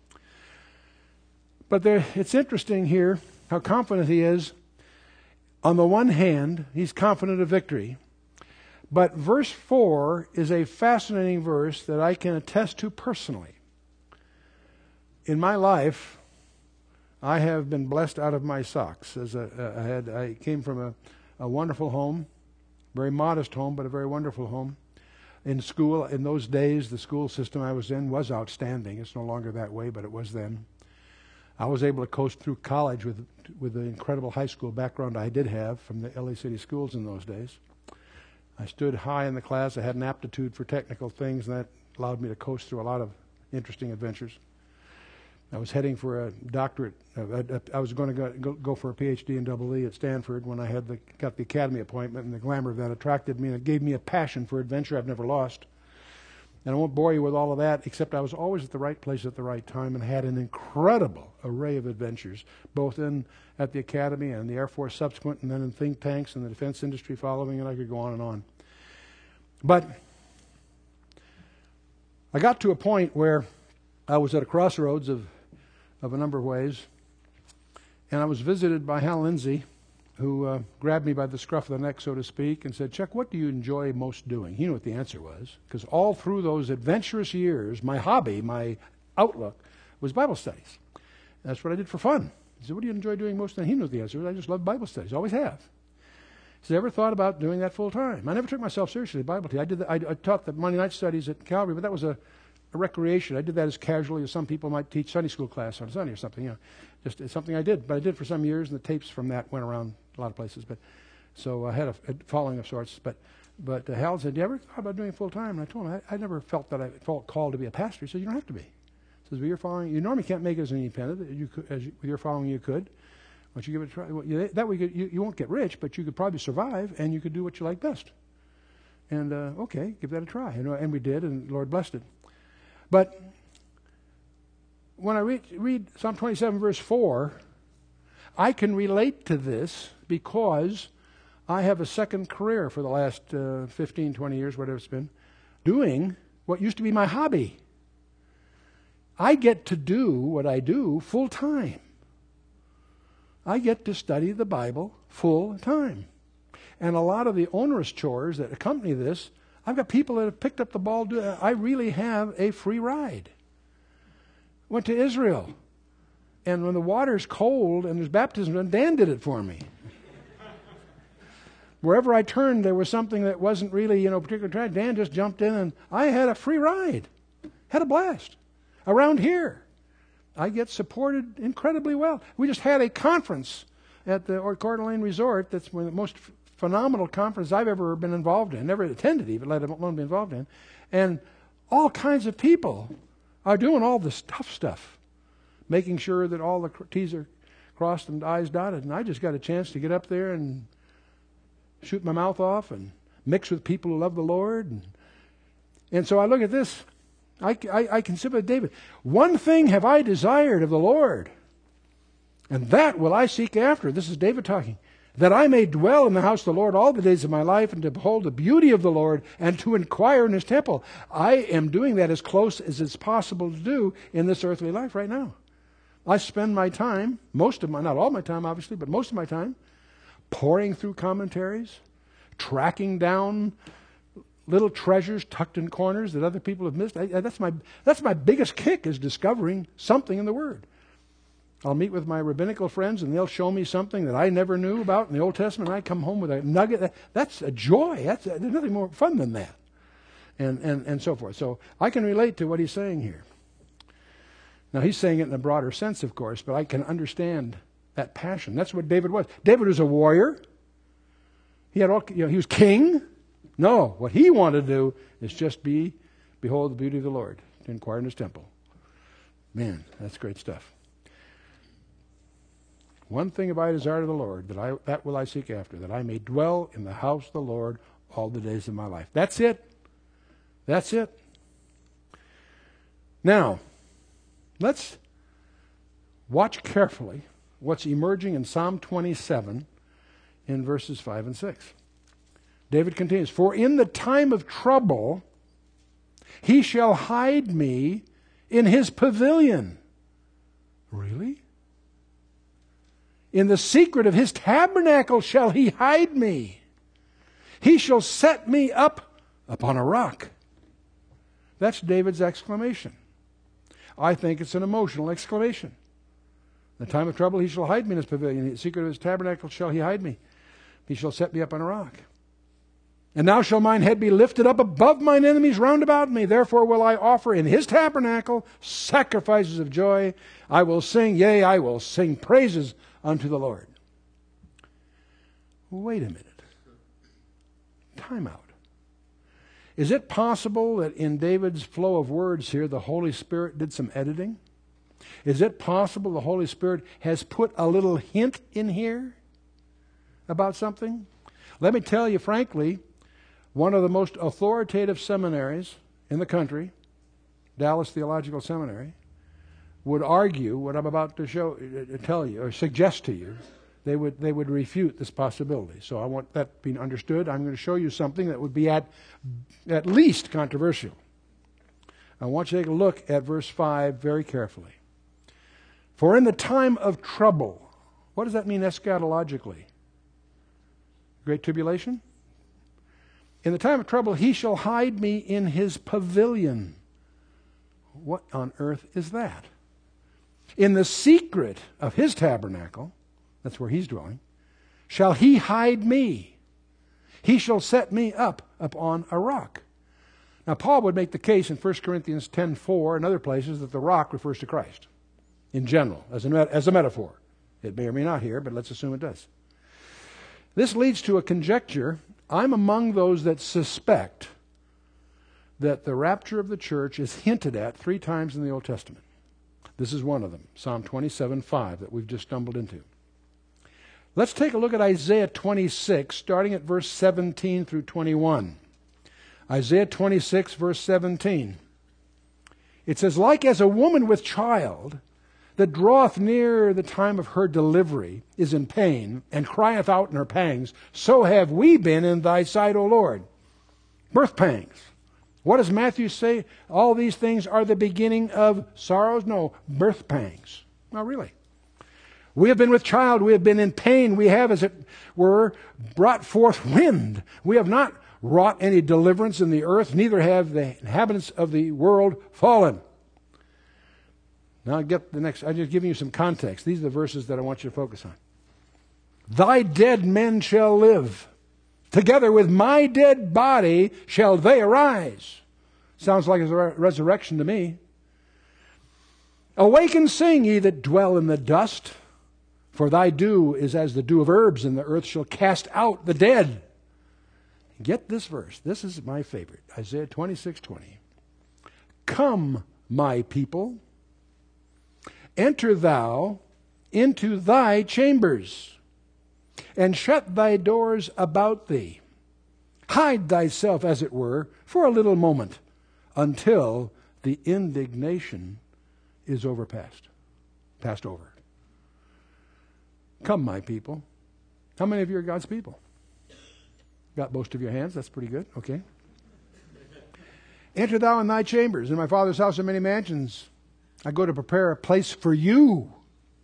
But it's interesting here how confident he is. On the one hand, he's confident of victory. But verse 4 is a fascinating verse that I can attest to personally. In my life, I have been blessed out of my socks. I came from a wonderful home, very modest home, but a very wonderful home. In school, in those days, the school system I was in was outstanding. It's no longer that way, but it was then. I was able to coast through college with the incredible high school background I did have from the LA City schools in those days. I stood high in the class. I had an aptitude for technical things, and that allowed me to coast through a lot of interesting adventures. I was heading for a doctorate. I was going to go for a PhD in EE at Stanford when I got the academy appointment, and the glamour of that attracted me, and it gave me a passion for adventure I've never lost. And I won't bore you with all of that, except I was always at the right place at the right time and had an incredible array of adventures, both at the academy and the Air Force subsequent, and then in think tanks and the defense industry following, and I could go on and on. But I got to a point where I was at a crossroads of a number of ways, and I was visited by Hal Lindsey, who grabbed me by the scruff of the neck, so to speak, and said, "Chuck, what do you enjoy most doing?" He knew what the answer was, because all through those adventurous years, my hobby, my outlook was Bible studies. That's what I did for fun. He said, what do you enjoy doing most of the time? He knows the answer. I just love Bible studies. Always have. He said, ever thought about doing that full time? I never took myself seriously at Bible study. I taught the Monday night studies at Calvary, but that was a recreation. I did that as casually as some people might teach Sunday school class on Sunday or something. Just it's something I did. But I did for some years, and the tapes from that went around a lot of places. But so I had a following of sorts. But Hal said, "Do you ever thought about doing it full time?" And I told him I never felt that I felt called to be a pastor. He said, "You don't have to be." He says, "With your following, you normally can't make it as an independent. With your following, you could. Once you give it a try, that way you won't get rich, but you could probably survive, and you could do what you like best." And okay, give that a try. And we did, and the Lord blessed it. But when I read Psalm 27, verse 4, I can relate to this because I have a second career for the last 15, 20 years, whatever it's been, doing what used to be my hobby. I get to do what I do full time. I get to study the Bible full time. And a lot of the onerous chores that accompany this, I've got people that have picked up the ball. I really have a free ride. Went to Israel. And when the water's cold and there's baptism, Dan did it for me. Wherever I turned, there was something that wasn't really, particular track. Dan just jumped in, and I had a free ride. Had a blast. Around here, I get supported incredibly well. We just had a conference at the Coeur d'Alene Resort. That's one of the most phenomenal conference I've ever been involved in. Never attended even, let alone be involved in. And all kinds of people are doing all this tough stuff, making sure that all the T's are crossed and I's dotted. And I just got a chance to get up there and shoot my mouth off and mix with people who love the Lord. And so I look at this. I can sit with David. One thing have I desired of the Lord, and that will I seek after. This is David talking. That I may dwell in the house of the Lord all the days of my life, and to behold the beauty of the Lord, and to inquire in his temple. I am doing that as close as it's possible to do in this earthly life right now. I spend my time, not all my time obviously, but most of my time, poring through commentaries, tracking down little treasures tucked in corners that other people have missed. That's my biggest kick, is discovering something in the Word. I'll meet with my rabbinical friends, and they'll show me something that I never knew about in the Old Testament. I come home with a nugget. That's a joy. There's nothing more fun than that, and so forth. So I can relate to what he's saying here. Now, he's saying it in a broader sense, of course, but I can understand that passion. That's what David was. David was a warrior. He was king. No, what he wanted to do is just behold the beauty of the Lord, to inquire in his temple. Man, that's great stuff. One thing have I desired of the Lord, that will I seek after, that I may dwell in the house of the Lord all the days of my life. That's it. That's it. Now, let's watch carefully what's emerging in Psalm 27 in verses 5 and 6. David continues, "For in the time of trouble he shall hide me in his pavilion." Really? "In the secret of his tabernacle shall he hide me. He shall set me up upon a rock." That's David's exclamation. I think it's an emotional exclamation. "In the time of trouble he shall hide me in his pavilion. In the secret of his tabernacle shall he hide me. He shall set me up on a rock. And now shall mine head be lifted up above mine enemies round about me. Therefore will I offer in his tabernacle sacrifices of joy. I will sing, yea, I will sing praises unto the Lord." Wait a minute. Time out. Is it possible that in David's flow of words here, the Holy Spirit did some editing? Is it possible the Holy Spirit has put a little hint in here about something? Let me tell you frankly, one of the most authoritative seminaries in the country, Dallas Theological Seminary, would argue what I'm about to tell you or suggest to you. They would refute this possibility. So I want that being understood. I'm going to show you something that would be at least controversial. I want you to take a look at verse 5 very carefully. "For in the time of trouble," what does that mean eschatologically? Great tribulation? "In the time of trouble he shall hide me in his pavilion." What on earth is that? In the secret of his tabernacle, that's where he's dwelling, shall he hide me. He shall set me up upon a rock. Now, Paul would make the case in 1 Corinthians 10:4 and other places that the rock refers to Christ in general, as a metaphor. It may or may not here, but let's assume it does. This leads to a conjecture. I'm among those that suspect that the rapture of the church is hinted at 3 times in the Old Testament. This is one of them, Psalm 27:5, that we've just stumbled into. Let's take a look at Isaiah 26, starting at verse 17 through 21. Isaiah 26, verse 17. It says, like as a woman with child that draweth near the time of her delivery is in pain and crieth out in her pangs, so have we been in thy sight, O Lord. Birth pangs. What does Matthew say? All these things are the beginning of sorrows? No, birth pangs. No, really. We have been with child. We have been in pain. We have, as it were, brought forth wind. We have not wrought any deliverance in the earth, neither have the inhabitants of the world fallen. Now I get the next. I'm just giving you some context. These are the verses that I want you to focus on. Thy dead men shall live. Together with my dead body shall they arise. Sounds like a resurrection to me. Awake and sing, ye that dwell in the dust. For thy dew is as the dew of herbs, and the earth shall cast out the dead. Get this verse. This is my favorite. Isaiah 26:20. Come, my people, enter thou into thy chambers, and shut thy doors about thee. Hide thyself, as it were, for a little moment, until the indignation is passed over. Come, my people. How many of you are God's people? Got most of your hands. That's pretty good. Okay. Enter thou in thy chambers. In my Father's house are many mansions. I go to prepare a place for you.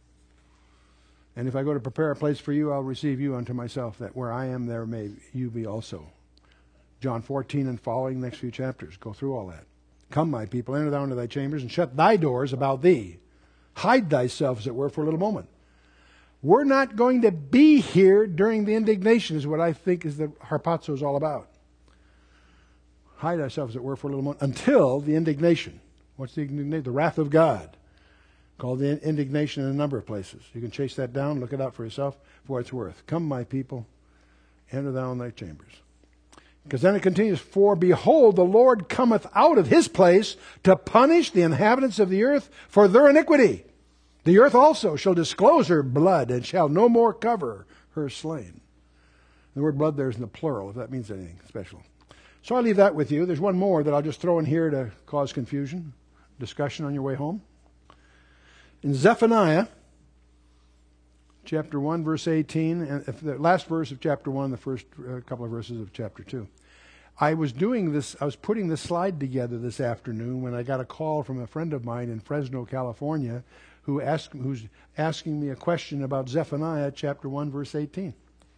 And if I go to prepare a place for you, I'll receive you unto myself, that where I am, there may you be also. John 14 and following, next few chapters. Go through all that. Come, my people, enter thou into thy chambers, and shut thy doors about thee. Hide thyself, as it were, for a little moment. We're not going to be here during the indignation, is what I think is the harpazo is all about. Hide ourselves, as it were, for a little moment, until the indignation. What's the indignation? The wrath of God. Called the indignation in a number of places. You can chase that down, look it up for yourself, for what it's worth. Come, my people, enter thou in thy chambers. Because then it continues, for behold, the Lord cometh out of his place to punish the inhabitants of the earth for their iniquity. The earth also shall disclose her blood, and shall no more cover her slain. The word blood there is in the plural, if that means anything special. So I leave that with you. There's one more that I'll just throw in here to cause confusion, discussion on your way home. In Zephaniah, chapter 1, verse 18, and the last verse of chapter 1, the first couple of verses of chapter 2. I was putting this slide together this afternoon when I got a call from a friend of mine in Fresno, California, who's asking me a question about Zephaniah chapter 1, verse 18.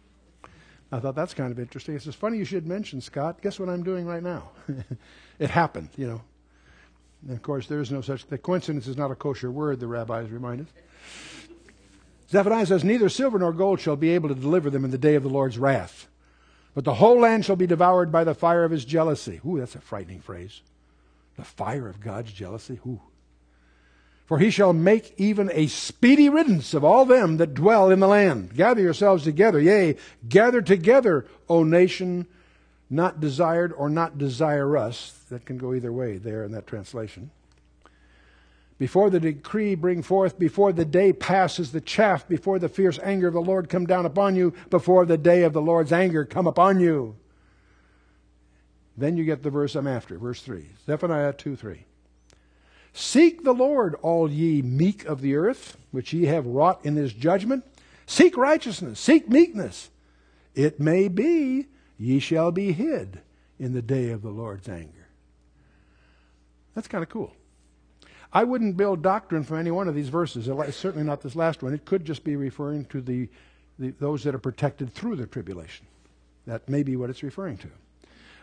I thought that's kind of interesting. It's funny you should mention, Scott. Guess what I'm doing right now? It happened, you know. And of course, there is no such. The coincidence is not a kosher word, the rabbis remind us. Zephaniah says, neither silver nor gold shall be able to deliver them in the day of the Lord's wrath. But the whole land shall be devoured by the fire of his jealousy. Ooh, that's a frightening phrase. The fire of God's jealousy. Ooh. For he shall make even a speedy riddance of all them that dwell in the land. Gather yourselves together, yea, gather together, O nation, not desired or not desirous. That can go either way there in that translation. Before the decree bring forth, before the day passes the chaff, before the fierce anger of the Lord come down upon you, before the day of the Lord's anger come upon you. Then you get the verse I'm after, verse 3. Zephaniah 2:3. Seek the Lord, all ye meek of the earth, which ye have wrought in his judgment. Seek righteousness, seek meekness. It may be ye shall be hid in the day of the Lord's anger. That's kind of cool. I wouldn't build doctrine from any one of these verses. Certainly not this last one. It could just be referring to those that are protected through the tribulation. That may be what it's referring to.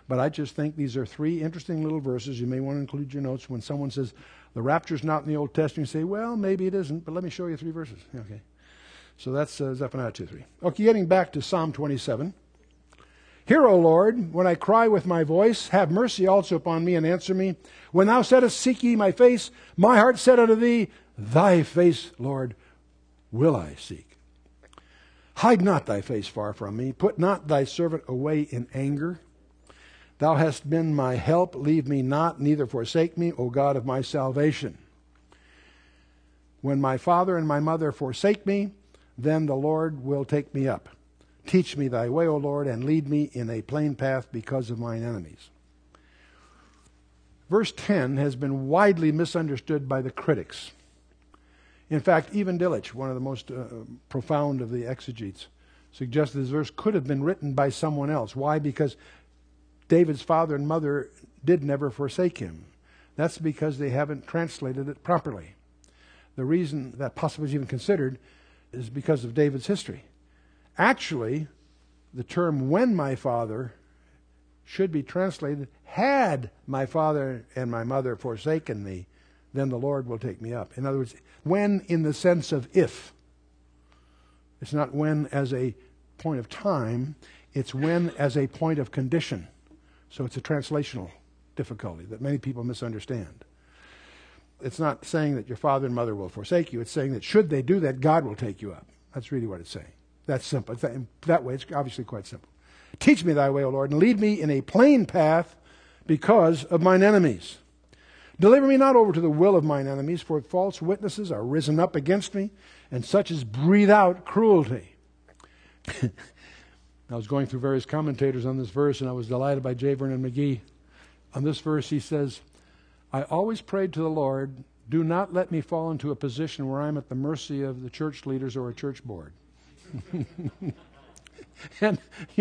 But I just think these are three interesting little verses. You may want to include your notes when someone says, the rapture's not in the Old Testament. You say, well, maybe it isn't, but let me show you three verses. Okay. So that's Zephaniah 2:3. Okay, getting back to Psalm 27. Hear, O Lord, when I cry with my voice, have mercy also upon me and answer me. When thou saidst, seek ye my face, my heart said unto thee, thy face, Lord, will I seek. Hide not thy face far from me. Put not thy servant away in anger. Thou hast been my help. Leave me not, neither forsake me, O God of my salvation. When my father and my mother forsake me, then the Lord will take me up. Teach me thy way, O Lord, and lead me in a plain path because of mine enemies. Verse 10 has been widely misunderstood by the critics. In fact, even Delitzsch, one of the most profound of the exegetes, suggested this verse could have been written by someone else. Why? Because David's father and mother did never forsake him. That's because they haven't translated it properly. The reason that possibly is even considered is because of David's history. Actually, the term when my father should be translated, had my father and my mother forsaken me, then the Lord will take me up. In other words, when in the sense of if. It's not when as a point of time, it's when as a point of condition. So it's a translational difficulty that many people misunderstand. It's not saying that your father and mother will forsake you. It's saying that should they do that, God will take you up. That's really what it's saying. That's simple. That way, it's obviously quite simple. Teach me thy way, O Lord, and lead me in a plain path because of mine enemies. Deliver me not over to the will of mine enemies, for false witnesses are risen up against me, and such as breathe out cruelty. I was going through various commentators on this verse, and I was delighted by J. Vernon McGee. On this verse, he says, I always prayed to the Lord, do not let me fall into a position where I'm at the mercy of the church leaders or a church board. And,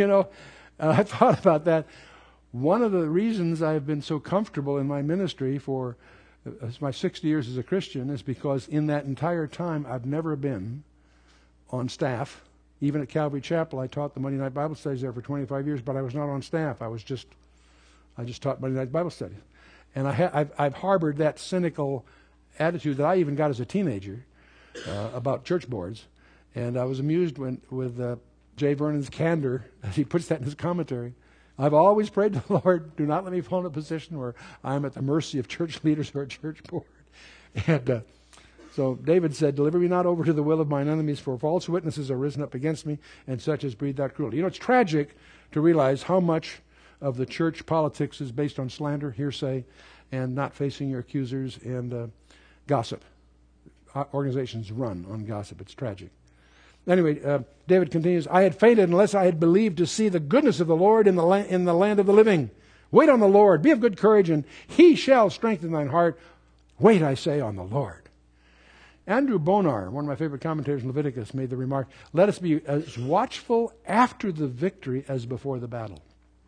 I thought about that. One of the reasons I've been so comfortable in my ministry for my 60 years as a Christian is because in that entire time I've never been on staff. Even at Calvary Chapel, I taught the Monday night Bible studies there for 25 years, but I was not on staff. I just taught Monday night Bible studies. And I've harbored that cynical attitude that I even got as a teenager about church boards. And I was amused with J. Vernon's candor as he puts that in his commentary. I've always prayed to the Lord, do not let me fall in a position where I'm at the mercy of church leaders or a church board. And so David said, deliver me not over to the will of mine enemies, for false witnesses are risen up against me, and such as breathe out cruelty. It's tragic to realize how much of the church politics is based on slander, hearsay, and not facing your accusers, and gossip. Organizations run on gossip. It's tragic. Anyway, David continues, I had fainted unless I had believed to see the goodness of the Lord in the land of the living. Wait on the Lord. Be of good courage, and he shall strengthen thine heart. Wait, I say, on the Lord. Andrew Bonar, one of my favorite commentators in Leviticus, made the remark, let us be as watchful after the victory as before the battle.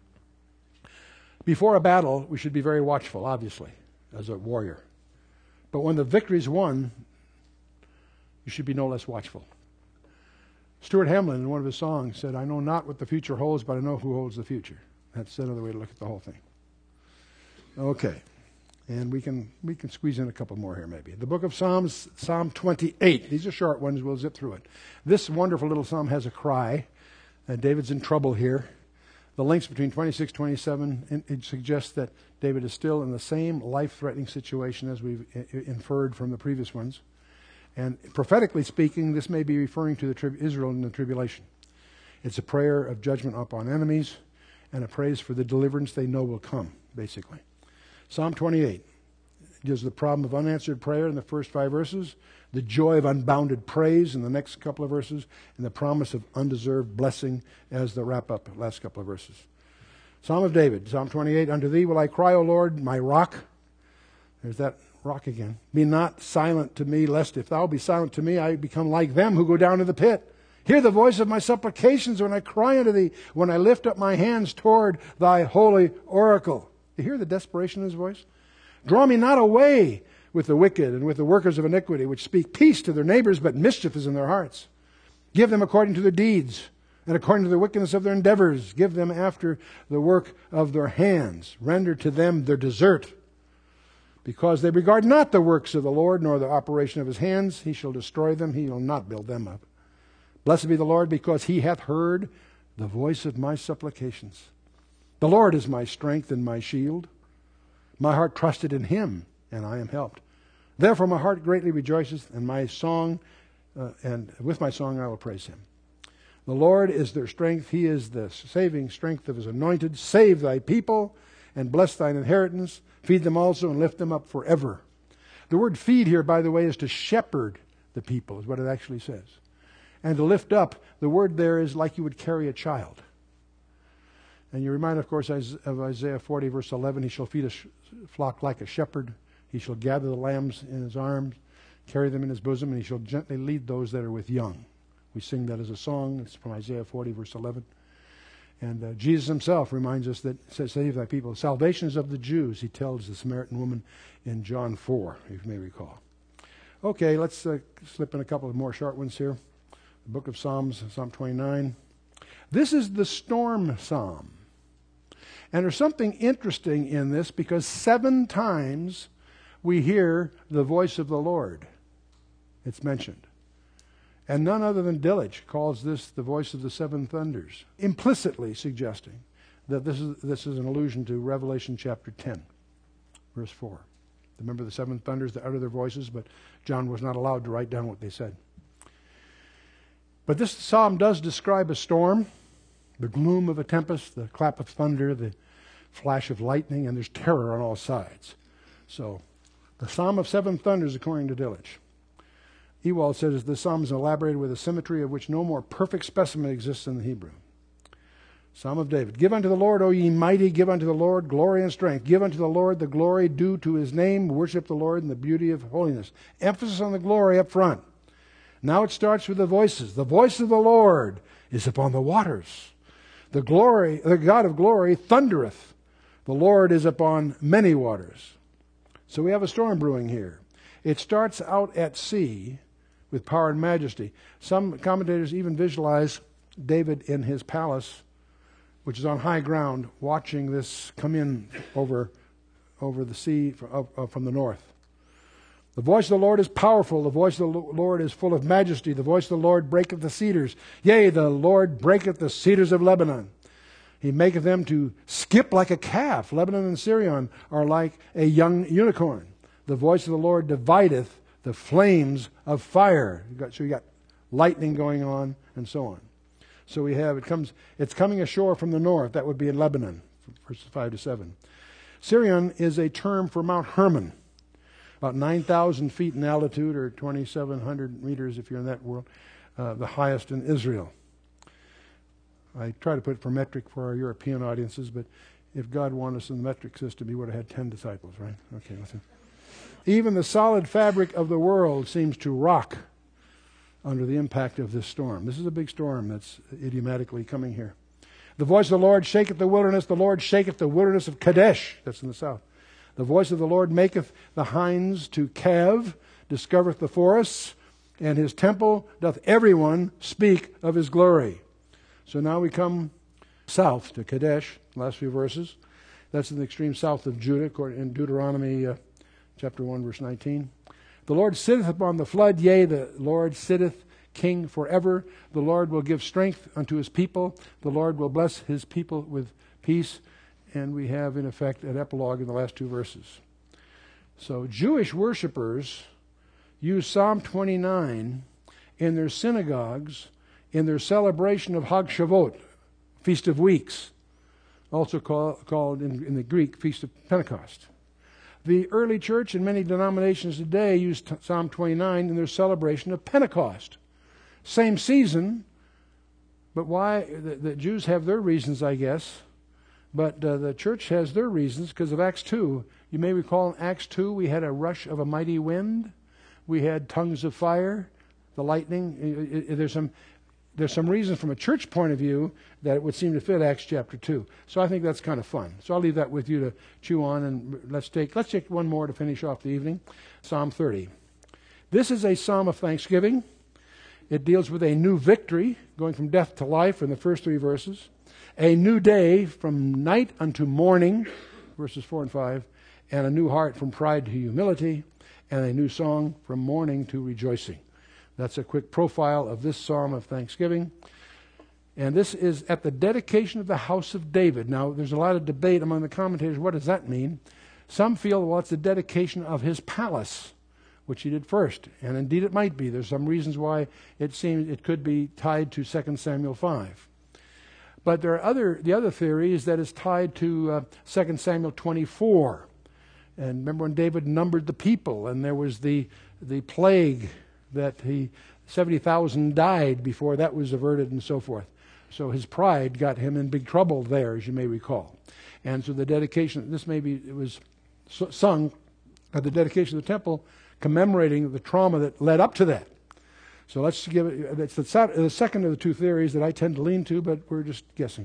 Before a battle, we should be very watchful, obviously, as a warrior. But when the victory is won, you should be no less watchful. Stuart Hemlin, in one of his songs, said, I know not what the future holds, but I know who holds the future. That's another way to look at the whole thing. Okay. And we can squeeze in a couple more here maybe. The book of Psalms, Psalm 28. These are short ones. We'll zip through it. This wonderful little psalm has a cry. David's in trouble here. The links between 26, 27, it suggests that David is still in the same life-threatening situation as we've inferred from the previous ones. And prophetically speaking, this may be referring to Israel in the tribulation. It's a prayer of judgment upon enemies and a praise for the deliverance they know will come, basically. Psalm 28 gives the problem of unanswered prayer in the first 5 verses, the joy of unbounded praise in the next couple of verses, and the promise of undeserved blessing as the wrap-up, last couple of verses. Psalm of David, Psalm 28, unto thee will I cry, O Lord, my rock. There's that rock again. Be not silent to me, lest if thou be silent to me, I become like them who go down to the pit. Hear the voice of my supplications when I cry unto thee, when I lift up my hands toward thy holy oracle. You hear the desperation in his voice? Draw me not away with the wicked and with the workers of iniquity, which speak peace to their neighbors, but mischief is in their hearts. Give them according to their deeds, and according to the wickedness of their endeavors, give them after the work of their hands. Render to them their desert. Because they regard not the works of the Lord, nor the operation of his hands, he shall destroy them, he will not build them up. Blessed be the Lord, because he hath heard the voice of my supplications. The Lord is my strength and my shield. My heart trusted in him, and I am helped. Therefore my heart greatly rejoiceth, and with my song I will praise him. The Lord is their strength. He is the saving strength of his anointed. Save thy people, and bless thine inheritance. Feed them also, and lift them up forever. The word feed here, by the way, is to shepherd the people, is what it actually says. And to lift up, the word there is like you would carry a child. And you remind, of course, of Isaiah 40, verse 11, he shall feed a flock like a shepherd. He shall gather the lambs in his arms, carry them in his bosom, and he shall gently lead those that are with young. We sing that as a song. It's from Isaiah 40, verse 11. And Jesus himself reminds us that, says, save thy people. Salvation is of the Jews, he tells the Samaritan woman in John 4, if you may recall. Okay, let's slip in a couple of more short ones here. The book of Psalms, Psalm 29. This is the storm psalm. And there's something interesting in this because 7 times we hear the voice of the Lord. It's mentioned. And none other than Delitzsch calls this the voice of the 7 thunders, implicitly suggesting that this is an allusion to Revelation chapter 10, verse 4. Remember the 7 thunders that utter their voices, but John was not allowed to write down what they said. But this psalm does describe a storm, the gloom of a tempest, the clap of thunder, the flash of lightning, and there's terror on all sides. So, the Psalm of 7 thunders, according to Delitzsch. Ewald says the psalm is elaborated with a symmetry of which no more perfect specimen exists in the Hebrew. Psalm of David. Give unto the Lord, O ye mighty, give unto the Lord glory and strength. Give unto the Lord the glory due to his name. Worship the Lord in the beauty of holiness. Emphasis on the glory up front. Now it starts with the voices. The voice of the Lord is upon the waters. The God of glory thundereth. The Lord is upon many waters. So we have a storm brewing here. It starts out at sea with power and majesty. Some commentators even visualize David in his palace, which is on high ground, watching this come in over the sea from the north. The voice of the Lord is powerful. The voice of the Lord is full of majesty. The voice of the Lord breaketh the cedars. Yea, the Lord breaketh the cedars of Lebanon. He maketh them to skip like a calf. Lebanon and Sirion are like a young unicorn. The voice of the Lord divideth the flames of fire. So you got lightning going on and so on. So we have, it's coming ashore from the north. That would be in Lebanon, verses 5 to 7. Sirion is a term for Mount Hermon, about 9,000 feet in altitude, or 2,700 meters if you're in that world, the highest in Israel. I try to put it for metric for our European audiences, but if God wanted us in the metric system, he would have had 10 disciples, right? Okay, listen. Even the solid fabric of the world seems to rock under the impact of this storm. This is a big storm that's idiomatically coming here. The voice of the Lord shaketh the wilderness. The Lord shaketh the wilderness of Kadesh. That's in the south. The voice of the Lord maketh the hinds to calve, discovereth the forests, and his temple doth everyone speak of his glory. So now we come south to Kadesh, last few verses. That's in the extreme south of Judah, in Deuteronomy chapter 1, verse 19. The Lord sitteth upon the flood, yea, the Lord sitteth king forever. The Lord will give strength unto his people. The Lord will bless his people with peace. And we have, in effect, an epilogue in the last 2 verses. So Jewish worshipers use Psalm 29 in their synagogues in their celebration of Hag Shavuot, Feast of Weeks, also called in the Greek Feast of Pentecost. The early church and many denominations today use Psalm 29 in their celebration of Pentecost. Same season, but why? The Jews have their reasons, I guess, but the church has their reasons because of Acts 2. You may recall in Acts 2 we had a rush of a mighty wind. We had tongues of fire, the lightning. There's some reasons from a church point of view that it would seem to fit Acts chapter 2. So I think that's kind of fun. So I'll leave that with you to chew on, and let's take one more to finish off the evening. Psalm 30. This is a psalm of thanksgiving. It deals with a new victory, going from death to life in the first 3 verses. A new day from night unto morning, verses 4 and 5. And a new heart from pride to humility. And a new song from mourning to rejoicing. That's a quick profile of this psalm of thanksgiving. And this is at the dedication of the house of David. Now, there's a lot of debate among the commentators. What does that mean? Some feel, well, it's the dedication of his palace, which he did first. And indeed it might be. There's some reasons why it seems it could be tied to 2 Samuel 5. But the other theory is that it's tied to 2 Samuel 24. And remember when David numbered the people, and there was the plague that 70,000 died before that was averted and so forth. So his pride got him in big trouble there, as you may recall. And so the dedication, it was sung at the dedication of the temple, commemorating the trauma that led up to that. So let's give it, it's the second of the 2 theories that I tend to lean to, but we're just guessing.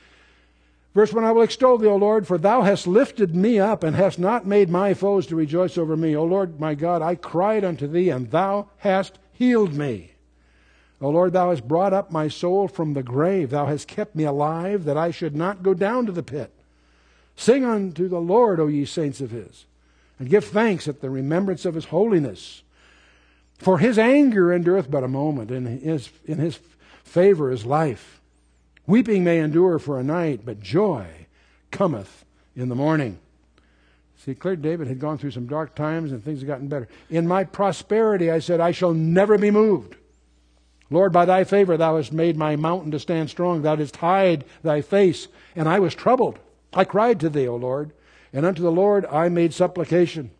Verse 1, I will extol thee, O Lord, for thou hast lifted me up, and hast not made my foes to rejoice over me. O Lord, my God, I cried unto thee, and thou hast healed me. O Lord, thou hast brought up my soul from the grave. Thou hast kept me alive, that I should not go down to the pit. Sing unto the Lord, O ye saints of his, and give thanks at the remembrance of his holiness. For his anger endureth but a moment, and in his favor is life. Weeping may endure for a night, but joy cometh in the morning. See, clearly David had gone through some dark times and things had gotten better. In my prosperity, I said, I shall never be moved. Lord, by thy favor thou hast made my mountain to stand strong. Thou didst hide thy face, and I was troubled. I cried to thee, O Lord, and unto the Lord I made supplication.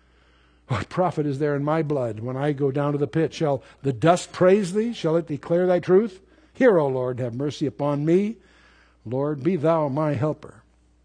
What profit is there in my blood when I go down to the pit? Shall the dust praise thee? Shall it declare thy truth? Hear, O Lord, have mercy upon me. Lord, be thou my helper.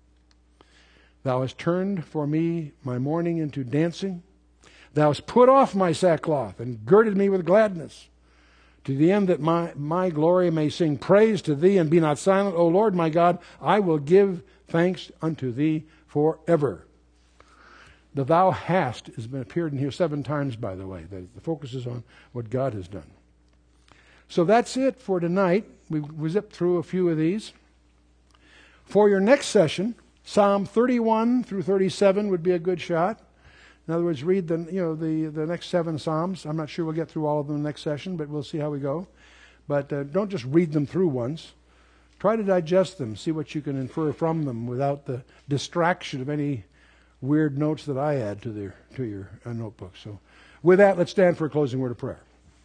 Thou hast turned for me my mourning into dancing. Thou hast put off my sackcloth and girded me with gladness, to the end that my glory may sing praise to thee and be not silent. O Lord, my God, I will give thanks unto thee forever. The thou hast has been appeared in here 7 times, by the way. The focus is on what God has done. So that's it for tonight. We zipped through a few of these. For your next session, Psalm 31 through 37 would be a good shot. In other words, read the next 7 Psalms. I'm not sure we'll get through all of them in the next session, but we'll see how we go. But don't just read them through once. Try to digest them, see what you can infer from them without the distraction of any weird notes that I add to your notebook. So with that, let's stand for a closing word of prayer.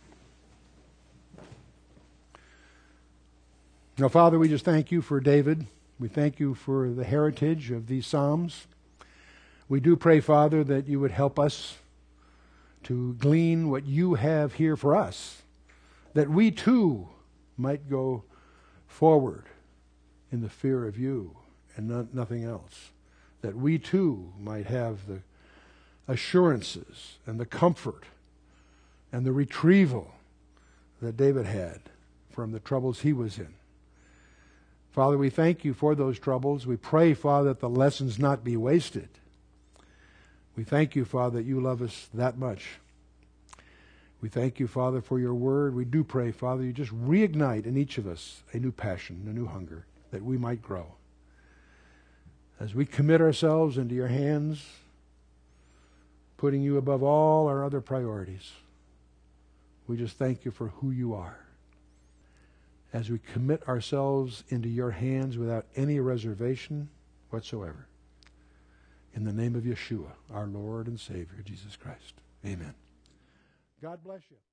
Now, Father, we just thank you for David. We thank you for the heritage of these Psalms. We do pray, Father, that you would help us to glean what you have here for us, that we too might go forward in the fear of you and nothing else, that we too might have the assurances and the comfort and the retrieval that David had from the troubles he was in. Father, we thank you for those troubles. We pray, Father, that the lessons not be wasted. We thank you, Father, that you love us that much. We thank you, Father, for your word. We do pray, Father, you just reignite in each of us a new passion, a new hunger, that we might grow. As we commit ourselves into your hands, putting you above all our other priorities, we just thank you for who you are. As we commit ourselves into your hands without any reservation whatsoever. In the name of Yeshua, our Lord and Savior, Jesus Christ. Amen. God bless you.